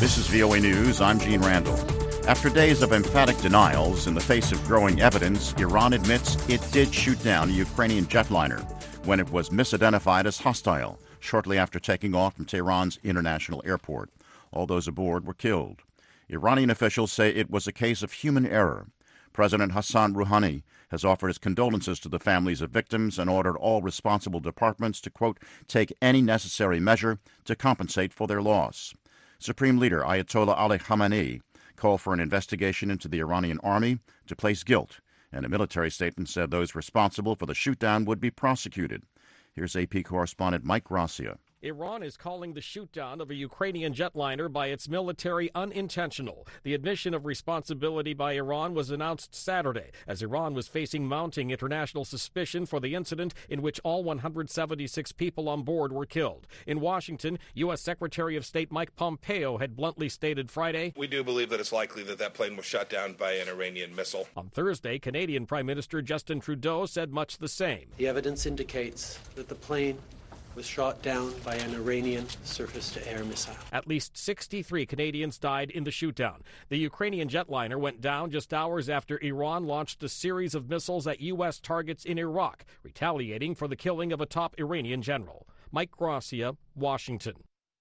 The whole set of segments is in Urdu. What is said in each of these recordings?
This is VOA News. I'm Gene Randall. After days of emphatic denials in the face of growing evidence, Iran admits it did shoot down a Ukrainian jetliner when it was misidentified as hostile shortly after taking off from Tehran's international airport. All those aboard were killed. Iranian officials say it was a case of human error. President Hassan Rouhani has offered his condolences to the families of victims and ordered all responsible departments to, quote, take any necessary measure to compensate for their loss. Supreme Leader Ayatollah Ali Khamenei called for an investigation into the Iranian army to place guilt, and a military statement said those responsible for the shootdown would be prosecuted. Here's AP correspondent Mike Gracia. Iran is calling the shootdown of a Ukrainian jetliner by its military unintentional. The admission of responsibility by Iran was announced Saturday as Iran was facing mounting international suspicion for the incident in which all 176 people on board were killed. In Washington, U.S. Secretary of State Mike Pompeo had bluntly stated Friday, "We do believe that it's likely that that plane was shot down by an Iranian missile." On Thursday, Canadian Prime Minister Justin Trudeau said much the same. The evidence indicates that the plane was shot down by an Iranian surface-to-air missile. At least 63 Canadians died in the shootdown. The Ukrainian jetliner went down just hours after Iran launched a series of missiles at U.S. targets in Iraq, retaliating for the killing of a top Iranian general. Mike Gracia, Washington.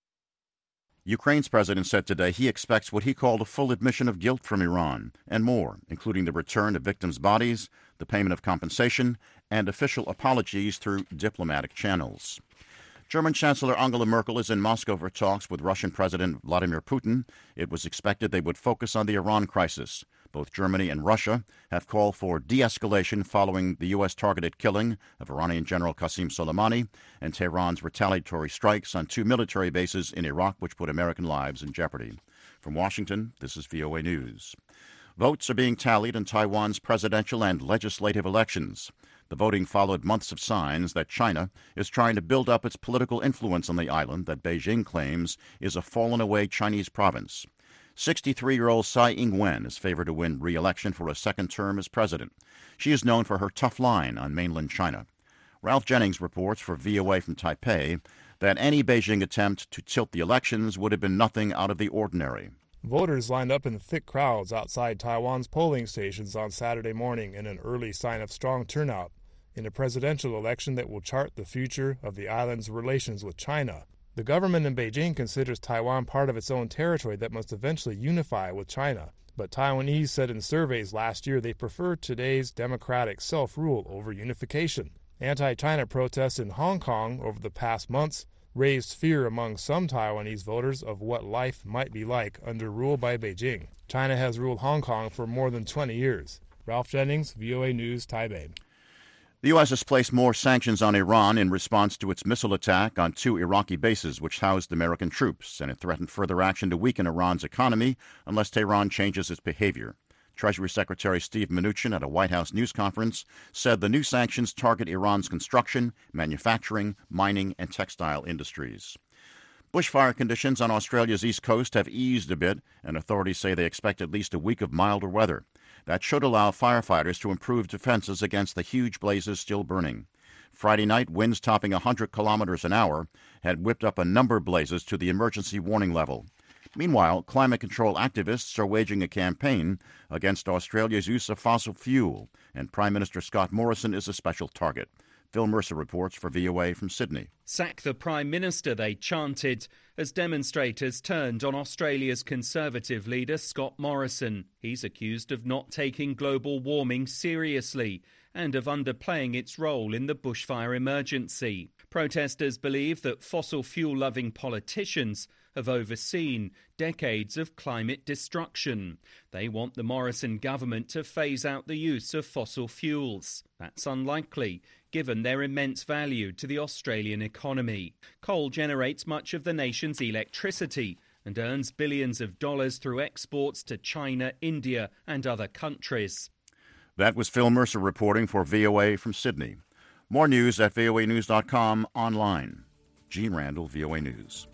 Ukraine's president said today he expects what he called a full admission of guilt from Iran and more, including the return of victims' bodies, the payment of compensation, and official apologies through diplomatic channels. German Chancellor Angela Merkel is in Moscow for talks with Russian President Vladimir Putin. It was expected they would focus on the Iran crisis. Both Germany and Russia have called for de-escalation following the U.S. targeted killing of Iranian General Qasem Soleimani and Tehran's retaliatory strikes on two military bases in Iraq, which put American lives in jeopardy. From Washington, this is VOA News. Votes are being tallied in Taiwan's presidential and legislative elections. The voting followed months of signs that China is trying to build up its political influence on the island that Beijing claims is a fallen-away Chinese province. 63-year-old Tsai Ing-wen is favored to win re-election for a second term as president. She is known for her tough line on mainland China. Ralph Jennings reports for VOA from Taipei that any Beijing attempt to tilt the elections would have been nothing out of the ordinary. Voters lined up in thick crowds outside Taiwan's polling stations on Saturday morning in an early sign of strong turnout in a presidential election that will chart the future of the island's relations with China. The government in Beijing considers Taiwan part of its own territory that must eventually unify with China. But Taiwanese said in surveys last year they prefer today's democratic self-rule over unification. Anti-China protests in Hong Kong over the past months raised fear among some Taiwanese voters of what life might be like under rule by Beijing. China has ruled Hong Kong for more than 20 years. Ralph Jennings, VOA News, Taipei. The U.S. has placed more sanctions on Iran in response to its missile attack on two Iraqi bases which housed American troops, and it threatened further action to weaken Iran's economy unless Tehran changes its behavior. Treasury Secretary Steve Mnuchin at a White House news conference said the new sanctions target Iran's construction, manufacturing, mining, and textile industries. Bushfire conditions on Australia's east coast have eased a bit, and authorities say they expect at least a week of milder weather. That should allow firefighters to improve defenses against the huge blazes still burning. Friday night, winds topping 100 kilometers an hour had whipped up a number of blazes to the emergency warning level. Meanwhile, climate control activists are waging a campaign against Australia's use of fossil fuel, and Prime Minister Scott Morrison is a special target. Phil Mercer reports for VOA from Sydney. Sack the Prime Minister, they chanted, as demonstrators turned on Australia's Conservative leader Scott Morrison. He's accused of not taking global warming seriously and of underplaying its role in the bushfire emergency. Protesters believe that fossil fuel-loving politicians have overseen decades of climate destruction. They want the Morrison government to phase out the use of fossil fuels. That's unlikely, given their immense value to the Australian economy. Coal generates much of the nation's electricity and earns billions of dollars through exports to China, India and other countries. That was Phil Mercer reporting for VOA from Sydney. More news at voanews.com online. Gene Randall, VOA News.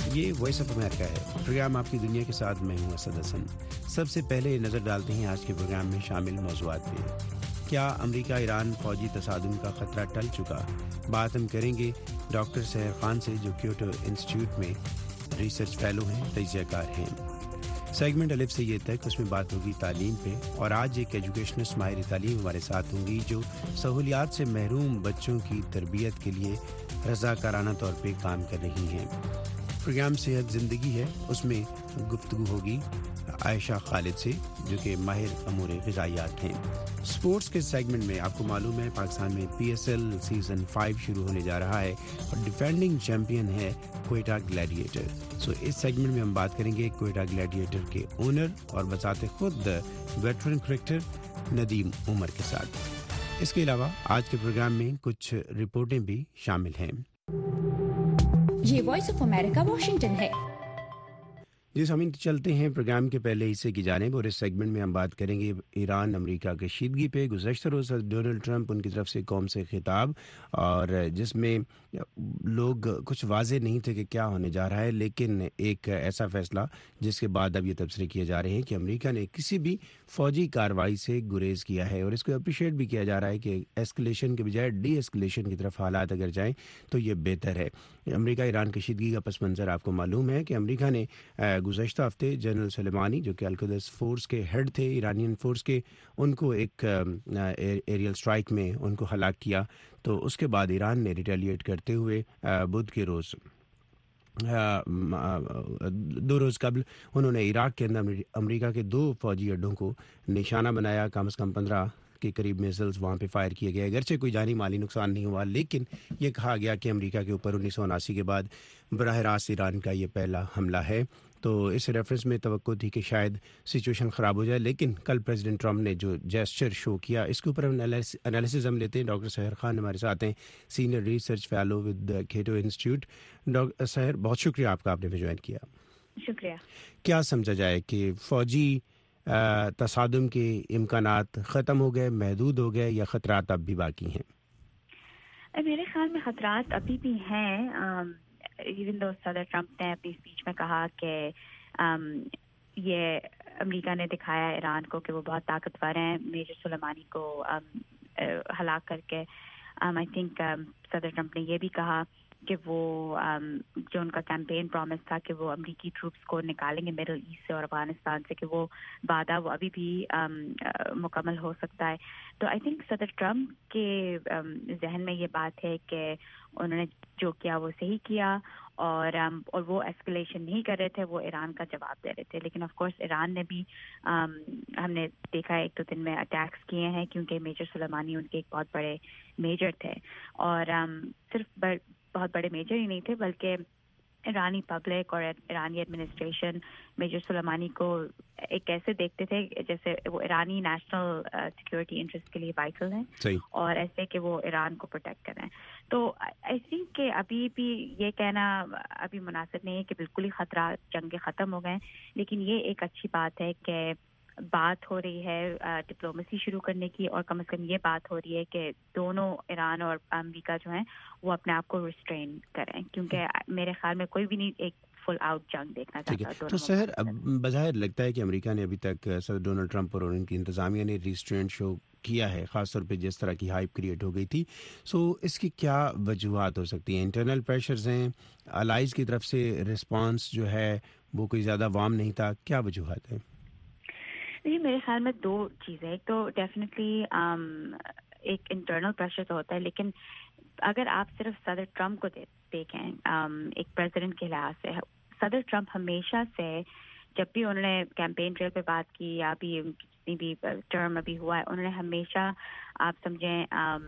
یہ وائس آف امریکہ ہے، پروگرام آپ کی دنیا کے ساتھ میں ہوں اسد حسن۔ سب سے پہلے نظر ڈالتے ہیں آج کے پروگرام میں شامل موضوعات پہ۔ کیا امریکہ ایران فوجی تصادم کا خطرہ ٹل چکا؟ بات ہم کریں گے ڈاکٹر سحر خان سے، جو کیوٹو انسٹیٹیوٹ میں ریسرچ فیلو ہیں، تجزیہ کار ہیں۔ سیگمنٹ الف سے یہ تک، اس میں بات ہوگی تعلیم پہ، اور آج ایک ایجوکیشنسٹ ماہر تعلیم ہمارے ساتھ ہوں گی جو سہولیات سے محروم بچوں کی تربیت کے لیے رضاکارانہ طور پہ کام کر رہی ہیں۔ پروگرام صحت زندگی ہے، اس میں گفتگو ہوگی عائشہ خالد سے، جو کہ ماہر امور غذائیات ہیں۔ سپورٹس کے سیگمنٹ میں آپ کو معلوم ہے پاکستان میں پی ایس ایل سیزن 5 شروع ہونے جا رہا ہے اور ڈیفینڈنگ چیمپئن ہے کوئٹہ گلیڈیٹر۔ سو اس سیگمنٹ میں ہم بات کریں گے کوئٹہ گلیڈیٹر کے اونر اور بذات خود ویٹرن کرکٹر ندیم عمر کے ساتھ۔ اس کے علاوہ آج کے پروگرام میں کچھ رپورٹیں بھی شامل ہیں۔ یہ وائس آف امریکہ واشنگٹن ہے۔ جی سامعین، چلتے ہیں پروگرام کے پہلے حصے کی جانب، اور اس سیگمنٹ میں ہم بات کریں گے ایران امریکہ کشیدگی پہ۔ گزشتہ روز ڈونلڈ ٹرمپ ان کی طرف سے قوم سے خطاب، اور جس میں لوگ کچھ واضح نہیں تھے کہ کیا ہونے جا رہا ہے، لیکن ایک ایسا فیصلہ جس کے بعد اب یہ تبصرے کیے جا رہے ہیں کہ امریکہ نے کسی بھی فوجی کارروائی سے گریز کیا ہے، اور اس کو اپریشیٹ بھی کیا جا رہا ہے کہ ایسکلیشن کے بجائے ڈی ایسکلیشن کی طرف حالات اگر جائیں تو یہ بہتر ہے۔ امریکہ ایران کشیدگی کا پس منظر آپ کو معلوم ہے کہ امریکہ نے گزشتہ ہفتے جنرل سلیمانی، جو کہ القدس فورس کے ہیڈ تھے ایرانین فورس کے، ان کو ایک ایریل سٹرائک میں ان کو ہلاک کیا۔ تو اس کے بعد ایران نے ریٹیلیٹ کرتے ہوئے بدھ کے روز 2 روز قبل انہوں نے عراق کے اندر امریکہ کے 2 فوجی اڈوں کو نشانہ بنایا۔ کم از کم 15 کے قریب میزلز وہاں پہ فائر کیے گئے، اگرچہ کوئی جانی مالی نقصان نہیں ہوا، لیکن یہ کہا گیا کہ امریکہ کے اوپر 1979 کے بعد براہ راست ایران کا یہ پہلا حملہ ہے۔ تو اس ریفرنس میں توقع تھی کہ شاید سچویشن خراب ہو جائے، لیکن کل پریزیڈنٹ ٹرمپ نے جو جیسچر شو کیا، اس کے اوپر انالیسز ہم لیتے ہیں۔ ڈاکٹر سحر خان ہمارے ساتھ ہیں، senior research fellow with Cato institute. Doctor Sehar, بہت شکریہ آپ کا، آپ نے جوائن کیا۔ شکریہ۔ کیا سمجھا جائے کہ فوجی تصادم کے امکانات ختم ہو گئے، محدود ہو گئے، یا خطرات اب بھی باقی ہیں؟ میرے خیال میں خطرات ابھی بھی ہیں۔ ایون دو صدر ٹرمپ نے اپنی اسپیچ میں کہا کہ یہ امریکہ نے دکھایا ایران کو کہ وہ بہت طاقتور ہیں میجر سلیمانی کو ہلاک کر کے۔ آئی تھنک صدر ٹرمپ نے یہ بھی کہا کہ وہ جو ان کا کیمپین پرومس تھا کہ وہ امریکی ٹروپس کو نکالیں گے مڈل ایسٹ سے اور افغانستان سے، کہ وہ وعدہ وہ ابھی بھی مکمل ہو سکتا ہے۔ تو آئی تھنک صدر ٹرمپ کے ذہن میں یہ بات ہے کہ انہوں نے جو کیا وہ صحیح کیا، اور وہ ایسکلیشن نہیں کر رہے تھے، وہ ایران کا جواب دے رہے تھے۔ لیکن آف کورس ایران نے بھی ہم نے دیکھا 1-2 دن میں اٹیکس کیے ہیں، کیونکہ میجر سلیمانی ان کے ایک بہت بڑے میجر تھے، اور صرف بہت بڑے میجر ہی نہیں تھے بلکہ ایرانی پبلک اور ایرانی ایڈمنسٹریشن میجر سلیمانی کو ایک ایسے دیکھتے تھے جیسے وہ ایرانی نیشنل سیکورٹی انٹرسٹ کے لیے وائٹل ہیں، اور ایسے کہ وہ ایران کو پروٹیکٹ کریں۔ تو آئی تھنک کہ ابھی بھی یہ کہنا ابھی مناسب نہیں ہے کہ بالکل ہی خطرات جنگ ختم ہو گئے، لیکن یہ ایک اچھی بات ہے کہ بات ہو رہی ہے ڈپلومیسی شروع کرنے کی، اور کم از کم یہ بات ہو رہی ہے کہ دونوں ایران اور امریکہ جو ہیں وہ اپنے آپ کو ریسٹرین کریں، کیونکہ میرے خیال میں کوئی بھی نہیں ایک فل آؤٹ جنگ دیکھنا چاہتا۔ تو سحر، بظاہر لگتا ہے کہ امریکہ نے ابھی تک صدر ڈونلڈ ٹرمپ اور ان کی انتظامیہ نے ریسٹرینٹ شو کیا ہے، خاص طور پہ جس طرح کی ہائپ کریٹ ہو گئی تھی۔ سو اس کی کیا وجوہات ہو سکتی ہیں؟ انٹرنل پریشرز ہیں، الائز کی طرف سے رسپانس جو ہے وہ کوئی زیادہ وارم نہیں تھا، کیا وجوہات ہیں؟ جی میرے خیال میں 2 چیزیں، ایک تو ڈیفینیٹلی ایک انٹرنل پریشر تو ہوتا ہے، لیکن اگر آپ صرف صدر ٹرمپ کو دیکھیں ایک پریزیڈنٹ کے لحاظ سے، صدر ٹرمپ ہمیشہ سے جب بھی انہوں نے کیمپین ٹریل پہ بات کی یا بھی ان کی جتنی بھی ٹرم ابھی ہوا ہے، انہوں نے ہمیشہ آپ سمجھیں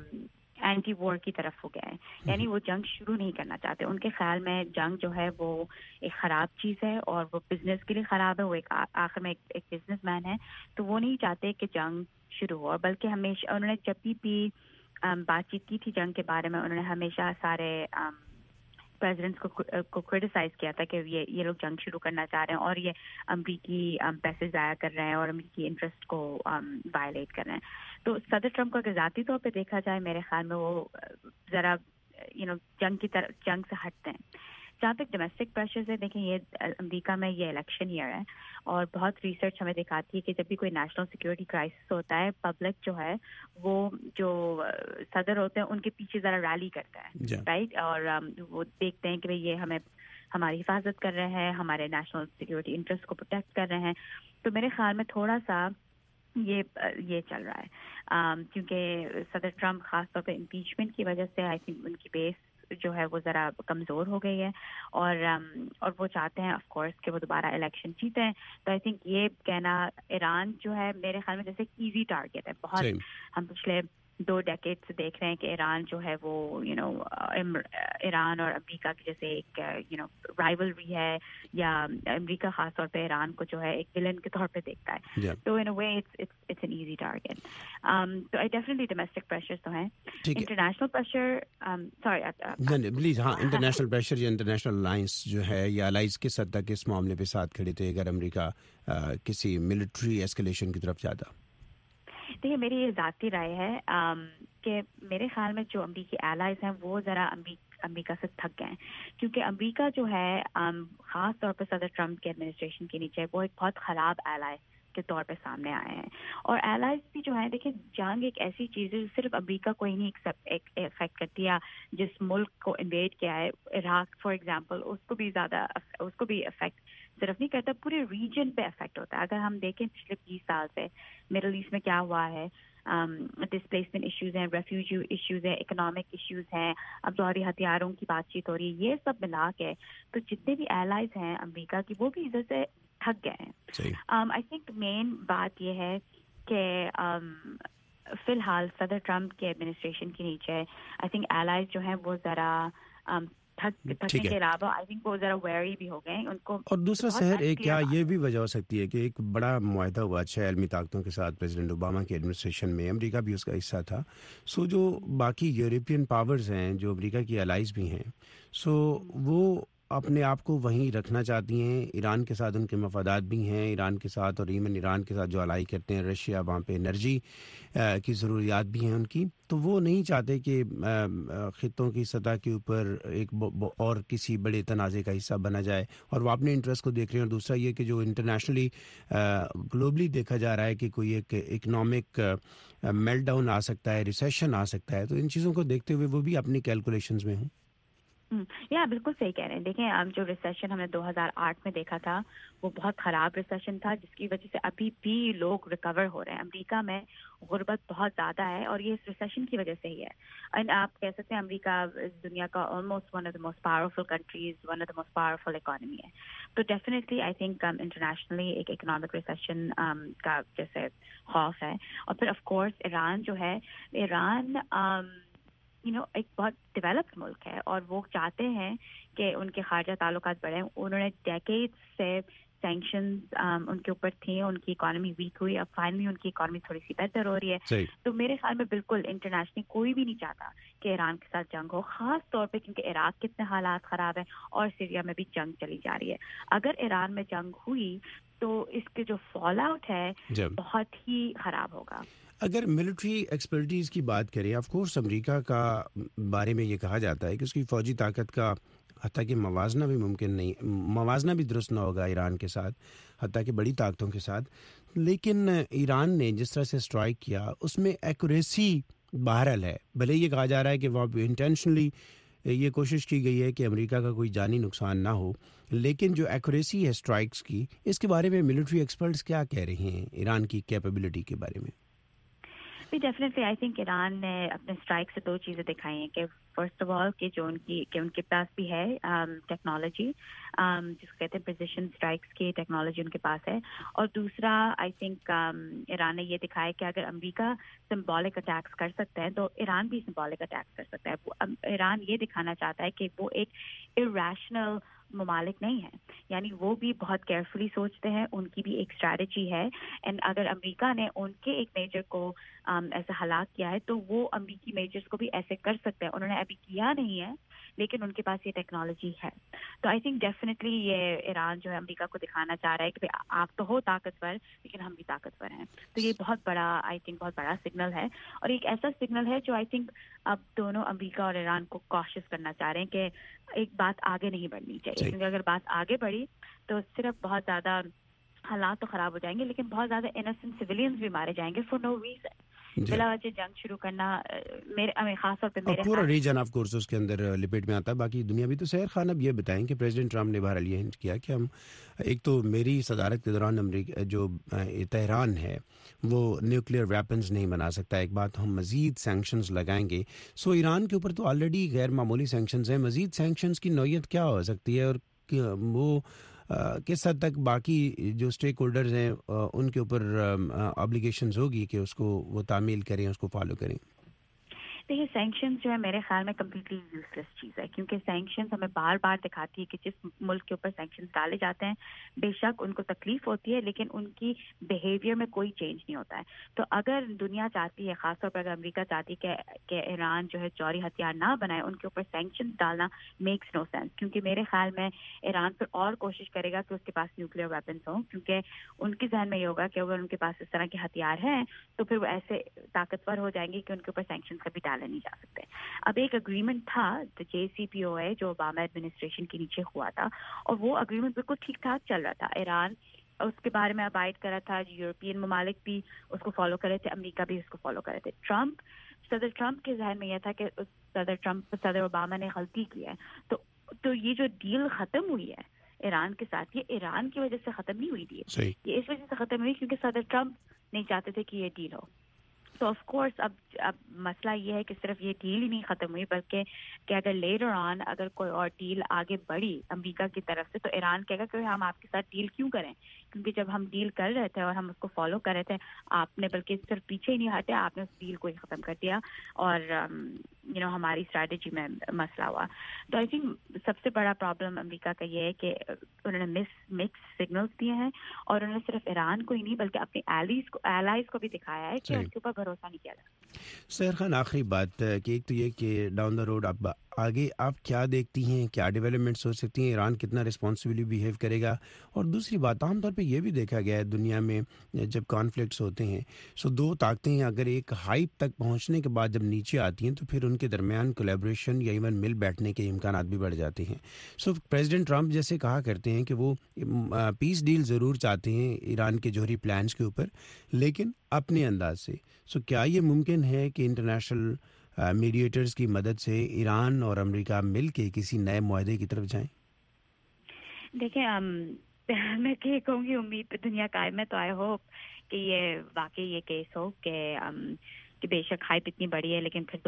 اینٹی وار کی طرف ہو گئے ہیں، یعنی وہ جنگ شروع نہیں کرنا چاہتے۔ ان کے خیال میں جنگ جو ہے وہ ایک خراب چیز ہے اور وہ بزنس کے لیے خراب ہے، وہ ایک آخر میں ایک بزنس مین ہے، تو وہ نہیں چاہتے کہ جنگ شروع ہو، اور بلکہ ہمیشہ انہوں نے جب بھی بات چیت کی تھی جنگ کے بارے میں، انہوں نے ہمیشہ سارے پریزیڈنٹس کو کرٹیسائز کیا تھا کہ یہ لوگ جنگ شروع کرنا چاہ رہے ہیں اور یہ امریکی پیسے ضائع کر رہے ہیں اور امریکی انٹرسٹ کو وائلیٹ کر رہے ہیں۔ تو صدر ٹرمپ کو اگر ذاتی طور پہ دیکھا جائے، میرے خیال میں وہ ذرا جنگ سے ہٹتے ہیں۔ جہاں تک ڈومیسٹک پریشرز ہے، دیکھیں یہ امریکہ میں یہ الیکشن ایئر ہے اور بہت ریسرچ ہمیں دکھاتی ہے کہ جب بھی کوئی نیشنل سیکورٹی کرائسس ہوتا ہے، پبلک جو ہے وہ جو صدر ہوتے ہیں ان کے پیچھے ذرا ریلی کرتا ہے، رائٹ، اور وہ دیکھتے ہیں کہ بھئی یہ ہماری حفاظت کر رہے ہیں، ہمارے نیشنل سیکورٹی انٹرسٹ کو پروٹیکٹ کر رہے ہیں. تو میرے خیال میں تھوڑا سا یہ چل رہا ہے کیونکہ صدر ٹرمپ خاص طور پہ امپیچمنٹ کی وجہ سے آئی تھنک ان کی بیس جو ہے وہ ذرا کمزور ہو گئی ہے اور وہ چاہتے ہیں آف کورس کہ وہ دوبارہ الیکشن جیتے ہیں. تو آئی تھنک یہ کہنا ایران جو ہے میرے خیال میں جیسے ایزی ٹارگیٹ ہے. بہت ہم پچھلے 2 ڈیکیڈ سے دیکھ رہے ہیں کہ ایران جو ہے وہ ایران اور امریکہ کی جیسے ایک رائیولری ہے، یا امریکہ خاص طور پہ ایران کو جو ہے ایک ولن کے طور پہ دیکھتا ہے. تو in a way it's an easy target. تو آئی ڈیفینیٹلی ڈومیسٹک پریشر تو ہیں. انٹرنیشنل پریشر پلیز، ہاں، انٹرنیشنل پریشر یا انٹرنیشنل الائنس جو ہے یا الائنس کس حد تک اس معاملے پہ ساتھ کھڑے تھے اگر امریکہ کسی ملٹری ایسکلیشن کی طرف جاتا؟ دیکھیے میری یہ ذاتی رائے ہے کہ میرے خیال میں جو امریکی ایلائز ہیں وہ ذرا امریکہ سے تھک گئے ہیں، کیونکہ امریکہ جو ہے خاص طور پہ صدر ٹرمپ کے ایڈمنسٹریشن کے نیچے وہ ایک بہت خراب ایلائی کے طور پہ سامنے آئے ہیں. اور ایلائز بھی جو ہے، دیکھیں جنگ ایک ایسی چیز ہے جو صرف امریکہ کو ہی نہیں افیکٹ کرتی ہے. جس ملک کو انویڈ کیا ہے، عراق فار ایگزامپل، اس کو بھی افیکٹ صرف نہیں کرتا، پورے ریجن پہ افیکٹ ہوتا ہے. اگر ہم دیکھیں پچھلے 20 سال سے مڈل ایسٹ میں کیا ہوا ہے، ڈسپلیسمنٹ ایشوز ہیں، ریفیوجی ایشوز ہیں، اکنامک ایشوز ہیں، اب جوہری ہتھیاروں کی بات چیت ہو رہی ہے، یہ سب ملا کے تو جتنے بھی ایلائز ہیں امریکہ کی وہ بھی ادھر سے تھک گئے ہیں. آئی تھنک مین بات یہ ہے کہ فی الحال صدر ٹرمپ کے ایڈمنسٹریشن کے نیچے آئی تھنک ایلائز جو ہیں وہ ذرا تھکنے کے علاوہ آئی تھنک وہ ذرا ویری بھی ہو گئے ان کو. اور دوسرا شہر کیا یہ بھی وجہ ہو سکتی ہے کہ ایک بڑا معاہدہ ہوا 6 عالمی طاقتوں کے ساتھ پریزیڈنٹ اوباما کی ایڈمنسٹریشن میں، امریکہ بھی اس کا حصہ تھا. سو جو باقی یورپین پاورز ہیں جو امریکہ کی الائز بھی ہیں، سو وہ اپنے آپ کو وہیں رکھنا چاہتی ہیں. ایران کے ساتھ ان کے مفادات بھی ہیں، ایران کے ساتھ اور ایون ایران کے ساتھ جو الائی کرتے ہیں رشیا، وہاں پہ انرجی کی ضروریات بھی ہیں ان کی. تو وہ نہیں چاہتے کہ خطوں کی سطح کے اوپر ایک اور کسی بڑے تنازع کا حصہ بنا جائے، اور وہ اپنے انٹرسٹ کو دیکھ رہے ہیں. اور دوسرا یہ کہ جو انٹرنیشنلی گلوبلی دیکھا جا رہا ہے کہ کوئی ایک اکنامک میلٹ ڈاؤن آ سکتا ہے، ریسیشن آ سکتا ہے. تو ان چیزوں کو دیکھتے ہوئے وہ بھی اپنی کیلکولیشنز میں ہوں. بالکل صحیح کہہ رہے ہیں. دیکھیں جو ریسیشن ہم نے 2008 میں دیکھا تھا وہ بہت خراب ریسیشن تھا، جس کی وجہ سے ابھی بھی لوگ ریکور ہو رہے ہیں. امریکہ میں غربت بہت زیادہ ہے اور یہ اس ریسیشن کی وجہ سے ہی ہے. اینڈ آپ کہہ سکتے ہیں امریکہ دنیا کا almost one of the most powerful countries, one of the most powerful economy ہے. تو ڈیفینیٹلی آئی تھنک انٹرنیشنلی ایک اکنامک ریسیشن کا جیسے خوف ہے. اور پھر آف کورس ایران جو ہے، ایران ایک بہت ڈیولپڈ ملک ہے اور وہ چاہتے ہیں کہ ان کے خارجہ تعلقات بڑھیں. انہوں نے ڈیکیڈ سے سینکشنز ان کے اوپر تھیں، ان کی اکانومی ویک ہوئی، اب فائنلی ان کی اکانومی تھوڑی سی بہتر ہو رہی ہے. تو میرے خیال میں بالکل انٹرنیشنلی کوئی بھی نہیں چاہتا کہ ایران کے ساتھ جنگ ہو، خاص طور پہ کیونکہ عراق کے اتنے حالات خراب ہیں اور سیریا میں بھی جنگ چلی جا رہی ہے. اگر ایران میں جنگ ہوئی تو اس کے جو فال آؤٹ ہے بہت ہی خراب ہوگا. اگر ملٹری ایکسپرٹیز کی بات کریں، آف کورس امریکہ کا بارے میں یہ کہا جاتا ہے کہ اس کی فوجی طاقت کا حتیٰ کہ موازنہ بھی ممکن نہیں، موازنہ بھی درست نہ ہوگا ایران کے ساتھ، حتیٰ کہ بڑی طاقتوں کے ساتھ. لیکن ایران نے جس طرح سے اسٹرائک کیا اس میں ایکوریسی بہرحال ہے. بھلے یہ کہا جا رہا ہے کہ وہ انٹینشنلی یہ کوشش کی گئی ہے کہ امریکہ کا کوئی جانی نقصان نہ ہو، لیکن جو ایکوریسی ہے اسٹرائکس کی، اس کے بارے میں ملٹری ایکسپرٹس کیا کہہ رہے ہیں ایران کی کیپیبلٹی کے بارے میں؟ ڈیفینیٹلی آئی تھنک ایران نے اپنے اسٹرائک سے 2 چیزیں دکھائی ہیں کہ فرسٹ آف آل کہ ان کے پاس بھی ہے ٹیکنالوجی، جس کو کہتے ہیں پریسیشن اسٹرائکس کی ٹیکنالوجی ان کے پاس ہے. اور دوسرا آئی تھنک ایران نے یہ دکھایا کہ اگر امریکہ سمبولک اٹیکس کر سکتا ہے تو ایران بھی سمبولک اٹیکس کر سکتا ہے. ایران یہ دکھانا چاہتا ہے کہ وہ ایک irrational ممالک نہیں ہے، یعنی وہ بھی بہت کیئرفلی سوچتے ہیں، ان کی بھی ایک اسٹریٹجی ہے. اینڈ اگر امریکہ نے ان کے ایک میجر کو ایسا ہلاک کیا ہے تو وہ امریکی میجرز کو بھی ایسے کر سکتے ہیں. انہوں نے ابھی کیا نہیں ہے لیکن ان کے پاس یہ ٹیکنالوجی ہے. تو آئی تھنک ڈیفینیٹلی یہ ایران جو ہے امریکہ کو دکھانا چاہ رہا ہے کہ آپ تو ہو طاقتور لیکن ہم بھی طاقتور ہیں. تو یہ بہت بڑا آئی تھنک بہت بڑا سگنل ہے, اور ایک ایسا سگنل ہے جو آئی تھنک اب دونوں امریکہ اور ایران کو کوشش کرنا چاہ رہے ہیں کہ ایک بات آگے نہیں بڑھنی چاہیے, کیونکہ اگر بات آگے بڑھی تو صرف بہت زیادہ حالات تو خراب ہو جائیں گے, لیکن بہت زیادہ انوسنٹ سویلینز بھی مارے جائیں گے فور نو ریزن. بلا وجہ جنگ شروع کرنا میرے خاص طور پہ میرے پورا ریجن آف کورس اس کے اندر لپیٹ میں آتا ہے, باقی دنیا بھی. تو سحر خان اب یہ بتائیں کہ پریزیڈنٹ ٹرمپ نے بہرحال یہ ہنٹ کیا کہ ہم ایک تو میری صدارت کے دوران امریکہ جو تہران ہے وہ نیوکلیئر ویپنز نہیں بنا سکتا, ایک بات ہم مزید سینکشنز لگائیں گے. سو ایران کے اوپر تو آلریڈی غیر معمولی سینکشنز ہیں, مزید سینکشنز کی نوعیت کیا ہو سکتی ہے, اور وہ کس حد تک باقی جو اسٹیک ہولڈرز ہیں ان کے اوپر آبلیگیشنز ہوگی کہ اس کو وہ تعمیل کریں, اس کو فالو کریں؟ دیکھیے سینکشنز جو ہے میرے خیال میں کمپلیٹلی یوزلیس چیز ہے, کیونکہ سینکشنز ہمیں بار بار دکھاتی ہے کہ جس ملک کے اوپر سینکشنز ڈالے جاتے ہیں بے شک ان کو تکلیف ہوتی ہے, لیکن ان کی بیہیویئر میں کوئی چینج نہیں ہوتا ہے. تو اگر دنیا چاہتی ہے, خاص طور پر اگر امریکہ چاہتی ہے کہ ایران جو ہے جوہری ہتھیار نہ بنائے, ان کے اوپر سینکشنز ڈالنا میکس نو سینس, کیونکہ میرے خیال میں ایران پھر اور کوشش کرے گا کہ اس کے پاس نیوکلیئر ویپنز ہوں, کیونکہ ان کے ذہن میں یہ ہوگا کہ اگر ان کے پاس اس طرح کے ہتھیار ہیں تو پھر وہ ایسے طاقتور ہو جائیں گے کہ ان کے اوپر سینکشنز کبھی ڈالے نہیں جا سکتے. اب ایک اگریمنٹ تھا JCPOA جو اوباما ایڈمنسٹریشن کے نیچے ہوا تھا, اور وہ اگریمنٹ بالکل ٹھیک ٹھاک چل رہا تھا. ایران اس کے بارے میں ابائڈ کرا تھا, یورپین ممالک بھی اس کو فالو کر رہے تھے, امریکہ بھی اس کو فالو کر رہے تھے. صدر ٹرمپ کے ذہن میں یہ تھا کہ صدر اوباما نے غلطی کی ہے, تو یہ جو ڈیل ختم ہوئی ہے ایران کے ساتھ, یہ ایران کی وجہ سے ختم نہیں ہوئی تھی, یہ اس وجہ سے ختم ہوئی کیونکہ صدر ٹرمپ نہیں چاہتے تھے کہ یہ ڈیل ہو. تو آف کورس اب مسئلہ یہ ہے کہ صرف یہ ڈیل ہی نہیں ختم ہوئی, بلکہ کہ اگر لیٹر آن اگر کوئی اور ڈیل آگے بڑھی امریکہ کی طرف سے تو ایران کہے گا کہ ہم آپ کے ساتھ ڈیل کیوں کریں, کیونکہ جب ہم ڈیل کر رہے تھے اور ہم اس کو فالو کر رہے تھے, آپ نے بلکہ صرف پیچھے ہی نہیں ہٹے, آپ نے اس ڈیل کو ہی ختم کر دیا, اور ہماری اسٹریٹجی میں مسئلہ ہوا. تو آئی تھنک سب سے بڑا پرابلم امریکہ کا یہ ہے کہ انہوں نے مکس سگنلز دیے ہیں, اور انہوں نے صرف ایران کو ہی نہیں بلکہ اپنے ایلائز کو بھی دکھایا ہے کہ ان کے اوپر بھروسہ نہیں کیا جاتا. سحر خان, آخری بات کہ ایک تو یہ کہ ڈاؤن دا روڈ اب آگے آپ کیا دیکھتی ہیں, کیا ڈیولپمنٹس ہو سکتی ہیں, ایران کتنا رسپانسبلی بیہیو کرے گا, اور دوسری بات عام طور پہ یہ بھی دیکھا گیا ہے دنیا میں جب کانفلکٹس ہوتے ہیں سو دو طاقتیں ہیں, اگر ایک ہائپ تک پہنچنے کے بعد جب نیچے آتی ہیں تو پھر ان کے درمیان کولیبریشن یا ایون مل بیٹھنے کے امکانات بھی بڑھ جاتے ہیں. سو پریزیڈنٹ ٹرمپ جیسے کہا کرتے ہیں کہ وہ پیس ڈیل ضرور چاہتے ہیں ایران کے جوہری پلانس کے اوپر, لیکن اپنے انداز سے. سو کیا یہ ممکن ہے کہ انٹرنیشنل میڈیٹرز کی مدد سے ایران اور امریکہ مل کے کسی نئے معاہدے کی طرف جائیں؟ دیکھیں میں کہ کہوں گی امید پہ دنیا قائم ہے, تو آئی ہوپ کہ یہ واقعی یہ کیس ہو کہ بے شک ہائپ اتنی بڑی ہے لیکن پھر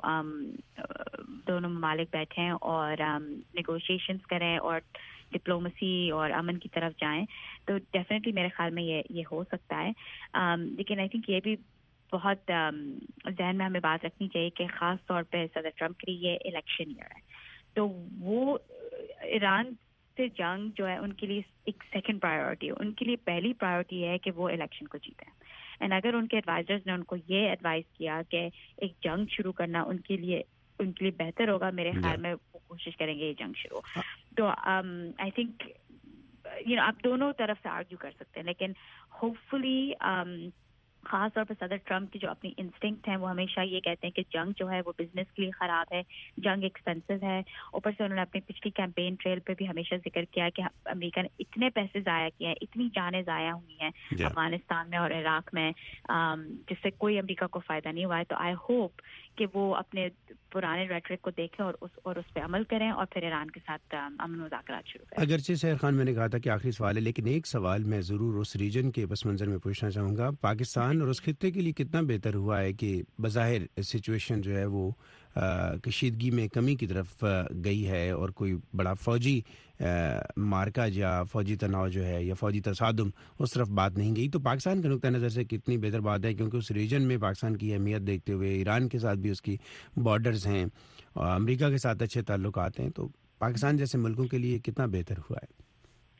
دونوں ممالک بیٹھیں اور نیگوشیشنز کریں اور ڈپلومسی اور امن کی طرف جائیں, تو ڈیفینیٹلی میرے خیال میں یہ ہو سکتا ہے. لیکن آئی تھنک یہ بھی بہت ذہن میں ہمیں بات رکھنی چاہیے کہ خاص طور پہ صدر ٹرمپ کے لیے یہ الیکشن ایئر ہے, تو وہ ایران سے جنگ جو ہے ان کے لیے ایک سیکنڈ پرائیورٹی ہے. ان کے لیے پہلی پرائیورٹی ہے کہ وہ الیکشن کو جیتیں, اینڈ اگر ان کے ایڈوائزرز نے ان کو یہ ایڈوائز کیا کہ ایک جنگ شروع کرنا ان کے لیے بہتر ہوگا, میرے خیال میں وہ کوشش کریں گے یہ جنگ شروع. تو آئی تھنک آپ دونوں طرف سے آرگیو کر سکتے ہیں, لیکن ہوپ فلی خاص طور پر صدر ٹرمپ کی جو اپنی انسٹنکٹ ہیں وہ ہمیشہ یہ کہتے ہیں کہ جنگ جو ہے وہ بزنس کے لیے خراب ہے, جنگ ایکسپینسو ہے. اوپر سے انہوں نے اپنی پچھلی کیمپین ٹریل پہ بھی ہمیشہ ذکر کیا کہ امریکہ نے اتنے پیسے ضائع کیے ہیں, اتنی جانیں ضائع ہوئی ہیں افغانستان میں اور عراق میں, جس سے کوئی امریکہ کو فائدہ نہیں ہوا ہے. تو آئی ہوپ کہ وہ اپنے پرانے ریٹرک کو دیکھیں اور اس پہ عمل کریں, اور پھر ایران کے ساتھ امن مذاکرات شروع کریں. اگرچہ سحر خان میں نے کہا تھا کہ آخری سوال ہے, لیکن ایک سوال میں ضرور اس ریجن کے پس منظر میں پوچھنا چاہوں گا. پاکستان اور اس خطے کے لیے کتنا بہتر ہوا ہے کہ بظاہر سچویشن جو ہے وہ کشیدگی میں کمی کی طرف گئی ہے اور کوئی بڑا فوجی مارکا یا فوجی تناؤ جو ہے یا فوجی تصادم اس طرف بات نہیں گئی, تو پاکستان کے نقطہ نظر سے کتنی بہتر بات ہے, کیونکہ اس ریجن میں پاکستان کی اہمیت دیکھتے ہوئے ایران کے ساتھ بھی اس کی بارڈرز ہیں اور امریکہ کے ساتھ اچھے تعلقات ہیں, تو پاکستان جیسے ملکوں کے لیے کتنا بہتر ہوا ہے؟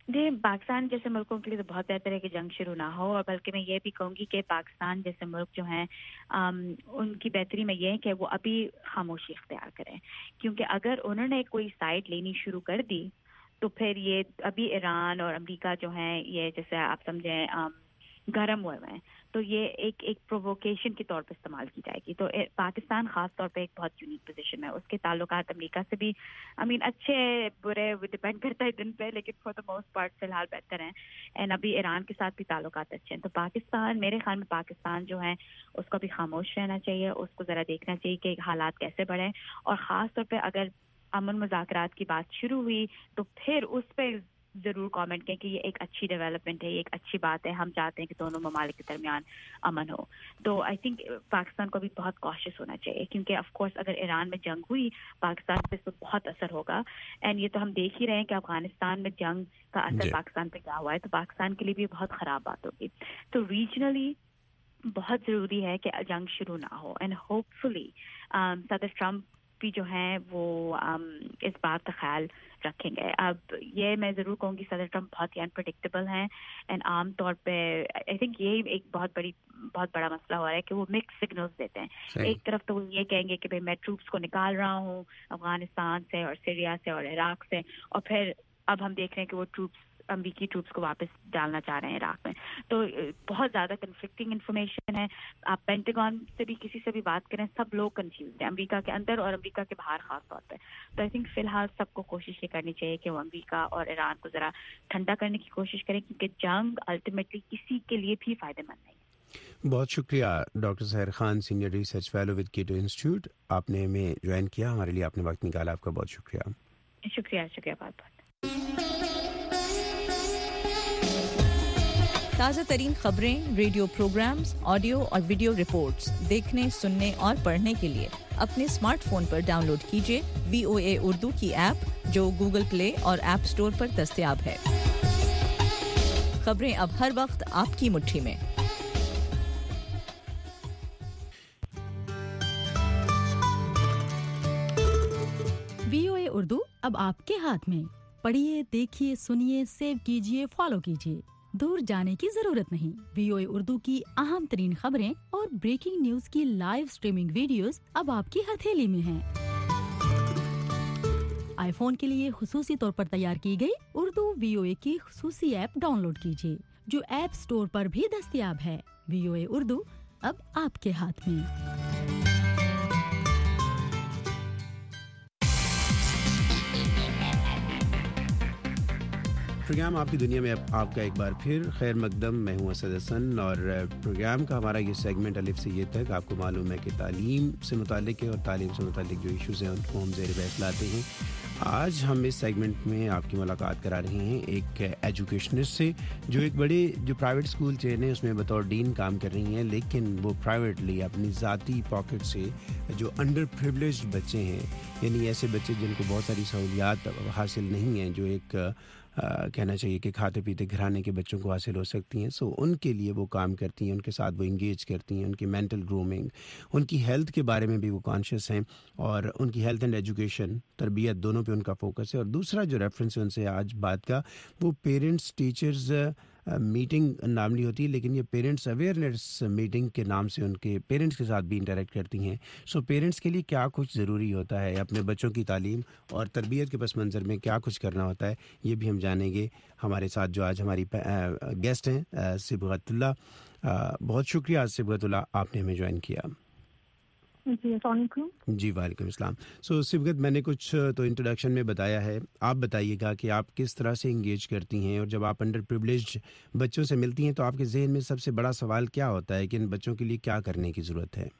پاکستان جیسے ملکوں کے لیے تو بہت بہتر ہے کہ جنگ شروع نہ ہو, اور بلکہ میں یہ بھی کہوں گی کہ پاکستان جیسے ملک جو ہیں ان کی بہتری میں یہ ہے کہ وہ ابھی خاموشی اختیار کریں, کیونکہ اگر انہوں نے کوئی سائڈ لینی شروع کر دی تو پھر یہ ابھی ایران اور امریکہ جو ہیں یہ جیسے آپ سمجھیں گرم ہوئے ہیں, تو یہ ایک پرووکیشن کے طور پہ استعمال کی جائے گی. تو پاکستان خاص طور پہ ایک بہت یونیک پوزیشن میں, اس کے تعلقات امریکہ سے بھی اچھے برے ڈپینڈ کرتا ہے دن پہ, لیکن فار دا موسٹ پارٹ فی الحال بہتر ہیں. اینڈ ابھی ایران کے ساتھ بھی تعلقات اچھے ہیں. تو پاکستان, میرے خیال میں پاکستان جو ہے اس کو بھی خاموش رہنا چاہیے, اس کو ذرا دیکھنا چاہیے کہ حالات کیسے بڑھیں, اور خاص طور پہ اگر امن مذاکرات کی بات شروع ہوئی تو پھر اس پہ ضرور کامنٹ کریں کہ یہ ایک اچھی ڈیولپمنٹ ہے, یہ ایک اچھی بات ہے, ہم چاہتے ہیں کہ دونوں ممالک کے درمیان امن ہو. تو آئی تھنک پاکستان کو بھی بہت کاشس ہونا چاہیے, کیونکہ آف کورس اگر ایران میں جنگ ہوئی پاکستان پہ تو بہت اثر ہوگا. اینڈ یہ تو ہم دیکھ ہی رہے ہیں کہ افغانستان میں جنگ کا اثر پاکستان پہ کیا ہوا ہے, تو پاکستان کے لیے بھی بہت خراب بات ہوگی. تو ریجنلی بہت ضروری ہے کہ جنگ شروع نہ ہو, اینڈ ہوپ فلی صدر ٹرمپ بھی جو ہیں وہ اس بات کا خیال رکھیں گے. اب یہ میں ضرور کہوں گی صدر ٹرمپ بہت ہی انپریڈکٹیبل ہیں, اینڈ عام طور پہ آئی تھنک یہی ایک بہت بڑا مسئلہ ہو رہا ہے کہ وہ مکس سگنلز دیتے ہیں. ایک طرف تو وہ یہ کہیں گے کہ بھائی میں ٹروپس کو نکال رہا ہوں افغانستان سے اور سیریا سے اور عراق سے, اور پھر اب ہم دیکھ رہے ہیں کہ وہ ٹروپس امریکی ٹروپس کو واپس ڈالنا چاہ رہے ہیں عراق میں. تو بہت زیادہ کنفلکٹنگ انفارمیشن ہے. آپ پینٹاگون سے بھی کسی سے بھی بات کریں, سب لوگ کنفیوزڈ ہیں امریکہ کے اندر اور امریکہ کے باہر خاص طور پہ. تو آئی تھنک فی الحال سب کو کوشش یہ کرنی چاہیے کہ وہ امریکہ اور ایران کو ذرا ٹھنڈا کرنے کی کوشش کریں, کیونکہ جنگ الٹیمیٹلی کسی کے لیے بھی فائدہ مند نہیں. بہت شکریہ doctor Sehar Khan, senior research fellow with Cato institute, آپ نے ہمیں جوائن کیا, ہمارے لیے آپ نے وقت نکالا, آپ کا بہت شکریہ. شکریہ بہت بہت. تازہ ترین خبریں, ریڈیو پروگرامز, آڈیو اور ویڈیو رپورٹس دیکھنے, سننے اور پڑھنے کے لیے اپنے اسمارٹ فون پر ڈاؤن لوڈ کیجیے VOA اردو کی ایپ, جو گوگل پلے اور ایپ اسٹور پر دستیاب ہے. خبریں اب ہر وقت آپ کی مٹھی میں. VOA اردو اب آپ کے ہاتھ میں. پڑھیے, دیکھیے, سنیے, سیو کیجیے, فالو کیجیے. دور جانے کی ضرورت نہیں. VOA اردو کی اہم ترین خبریں اور بریکنگ نیوز کی لائیو سٹریمنگ ویڈیوز اب آپ کی ہتھیلی میں ہیں. آئی فون کے لیے خصوصی طور پر تیار کی گئی اردو VOA کی خصوصی ایپ ڈاؤن لوڈ کیجیے, جو ایپ سٹور پر بھی دستیاب ہے. VOA اردو اب آپ کے ہاتھ میں. پروگرام آپ کی دنیا میں آپ کا ایک بار پھر خیر مقدم. میں ہوں اسد حسن, اور پروگرام کا ہمارا یہ سیگمنٹ الف سے یہ تک آپ کو معلوم ہے کہ تعلیم سے متعلق ہے, اور تعلیم سے متعلق جو ایشوز ہیں ان کو ہم زیر بحث لاتے ہیں. آج ہم اس سیگمنٹ میں آپ کی ملاقات کرا رہے ہیں ایک ایجوکیشنسٹ سے, جو ایک بڑے جو پرائیویٹ اسکول چین ہے اس میں بطور ڈین کام کر رہی ہیں, لیکن وہ پرائیویٹلی اپنی ذاتی پاکٹ سے جو انڈر پریولیجڈ بچے ہیں, یعنی ایسے بچے جن کو بہت ساری سہولیات حاصل نہیں ہیں, جو ایک کہنا چاہیے کہ کھاتے پیتے گھرانے کے بچوں کو حاصل ہو سکتی ہیں, سو ان کے لیے وہ کام کرتی ہیں, ان کے ساتھ وہ انگیج کرتی ہیں, ان کی مینٹل گرومنگ, ان کی ہیلتھ کے بارے میں بھی وہ کانشیس ہیں, اور ان کی ہیلتھ اینڈ ایجوکیشن, تربیت, دونوں پہ ان کا فوکس ہے. اور دوسرا جو ریفرنس ہے ان سے آج بات کا, وہ پیرنٹس ٹیچرز میٹنگ ناملی ہوتی ہے, لیکن یہ پیرنٹس اویئرنیس میٹنگ کے نام سے ان کے پیرنٹس کے ساتھ بھی انٹریکٹ کرتی ہیں. سو پیرنٹس کے لیے کیا کچھ ضروری ہوتا ہے, اپنے بچوں کی تعلیم اور تربیت کے پس منظر میں کیا کچھ کرنا ہوتا ہے, یہ بھی ہم جانیں گے. ہمارے ساتھ جو آج ہماری گیسٹ ہیں صبغت اللہ, بہت شکریہ صبغت اللہ, آپ نے ہمیں جوائن کیا. جی السلام علیکم. جی وعلیکم السلام. سو صبغت, میں نے کچھ تو انٹروڈکشن میں بتایا ہے, آپ بتائیے گا کہ آپ کس طرح سے انگیج کرتی ہیں, اور جب آپ انڈر پریولیجڈ بچوں سے ملتی ہیں تو آپ کے ذہن میں سب سے بڑا سوال کیا ہوتا ہے کہ ان بچوں کے لیے کیا کرنے کی ضرورت ہے؟